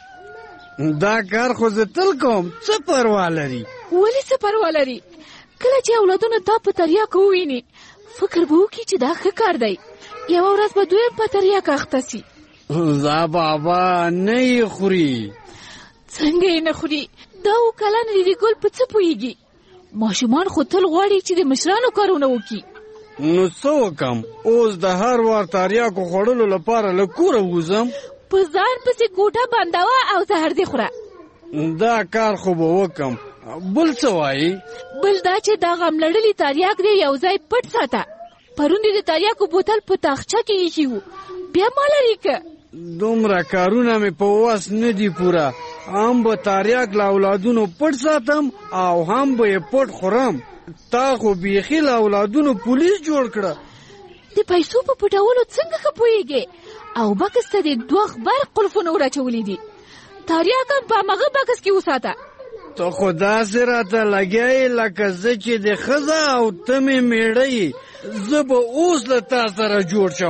دا کار خو زه تل کوم، څه پروا لري؟ ولې څه پروا لري؟ کله چې اولادونه تا په تریاکو وویني فکر به وکړي چې دا ښه کار دی، یوه ورځ به دوی په تریاک اخته سي. زه بابا نه یې خوري. څنګه یې نه خوري؟ دا اووه کلن ریډي ګل په څه پوهېږي؟ ماشومان خو تل غواړي چې د مشرانو کارونه وکړي. نو څه وکم؟ اوس د هر وار تریاکو خوړلو لپاره له کوره ووځم؟ په ځان پسې کوټه بندوه او زهر دې خوره. دا کار خو به وکم. بل څه وایي؟ بل دا چې دا غم لړلي تریاک دې یو ځای پټ ساته. پرون دې د تریاکو بوتل په تاخچه کې ایښي وو، بیا ما لرې که. دومره کارونه مې په وس نه دي پوره، هم به تریاک له اولادونو پټ ساتم او هم به یې پټ خورم. تا خو بیخي له اولادونو پولیس جوړ کړه. د پیسو په پټولو څنګه ښه پوهېږې؟ او بکس ته دې دوه غبر قلفونه ور اچولي دي، تریاک هم په همغه بکس کې وساته. ته خو داسې راته لګیا یې لکه زه چې د ښځه او ته مې مېړه یې. زه به اوس له تا سره جوړ شم.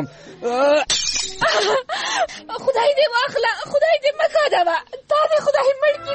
خدای دې واخله، خدای دې مه کاږه، تا دې خدای مړ کړي.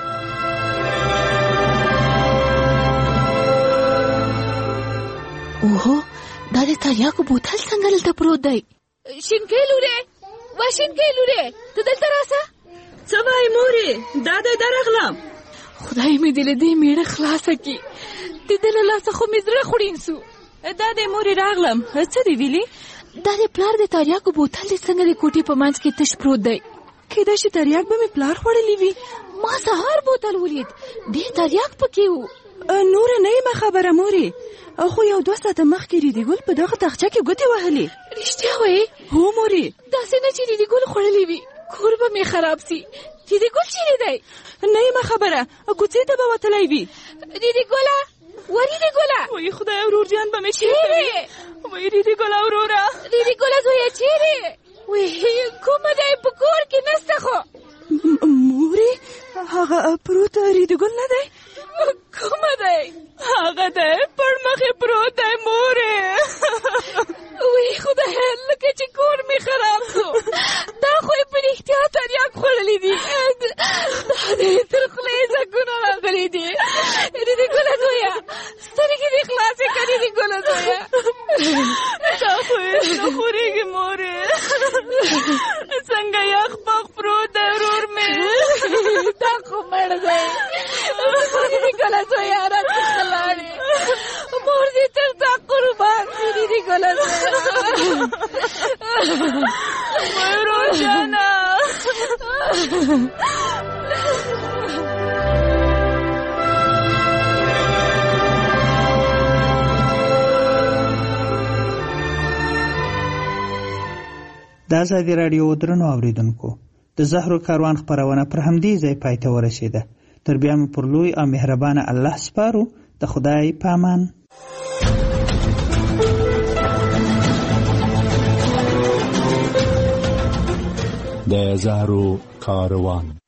اوهو دا د تریاکو بوتل څنګه دلته پروت دی؟ شینکۍ لورې، وا شینکۍ لورې، ته دلته راسه. څه وایې مورې؟ دا دی درغلم. خدای مې دې له دې مېړه خلاصه کړي، د ده له لاسه خو مې زړه خوړین سو. دا دی مورې راغلم، څه دې ویلي؟ دا د پلار د تریاکو بوتل دې څنګه د کوټې په منځ کې تش پروت دی؟ کیدای شي تریاک به مې پلار خوړلی وي. ما سهار بوتل ولید، ډېر تریاک پکې و. نوره نه یم خبره مورې، خو یو دوه ساعته مخکې ریډي ګل په دغه تاخچه کې ګوتې وهلې. رښتیا وایې؟ هو مورې. داسې نه چې ریډي ګل خوړلی وي، کور به مې خراب سي. ریډي ګل چیرې دی؟ نه یم خبره، کوڅې ته به وتلی وي. ریډي ګله، وا ریډي ګله، وایي خدای ورور جان به مې چیرې؟ وایي ریډي ګله وروره، ریډي ګله زویه چیرې؟ وایي کومه دی؟ په کور کې نسته خو. مورې هغه پروت ریډي ګل نه دی؟ کومه دی؟ هغه دی پړ مخې پروت دی مورې. وی خدایه لکه چې کور مې خراب سو، دا خو یې په رښتیا تریاک خوړلی دي. دا دې تر خولې ځګونه راغلي دي. ریډي ګله زویه سترګې دې خلاصې که ریډي ګله زویه. دا خو یې نه خورېږي مورې، څنګه یخ پخ پروت دی ورور مې. دا خو مړ دی. ریډي ګله زویه راڅخه لاړې، مور دې تر تا قربان شي. ریډي ګله زویه ورور جانه. د ازادي راډیو درنو اوریدونکو، د زهرو کاروان خپرونه پر همدې ځای پای ته ورسېده. تر بیا مې پر لوی او مهربانه الله سپارو. د خدای په امان. د زهرو کاروان.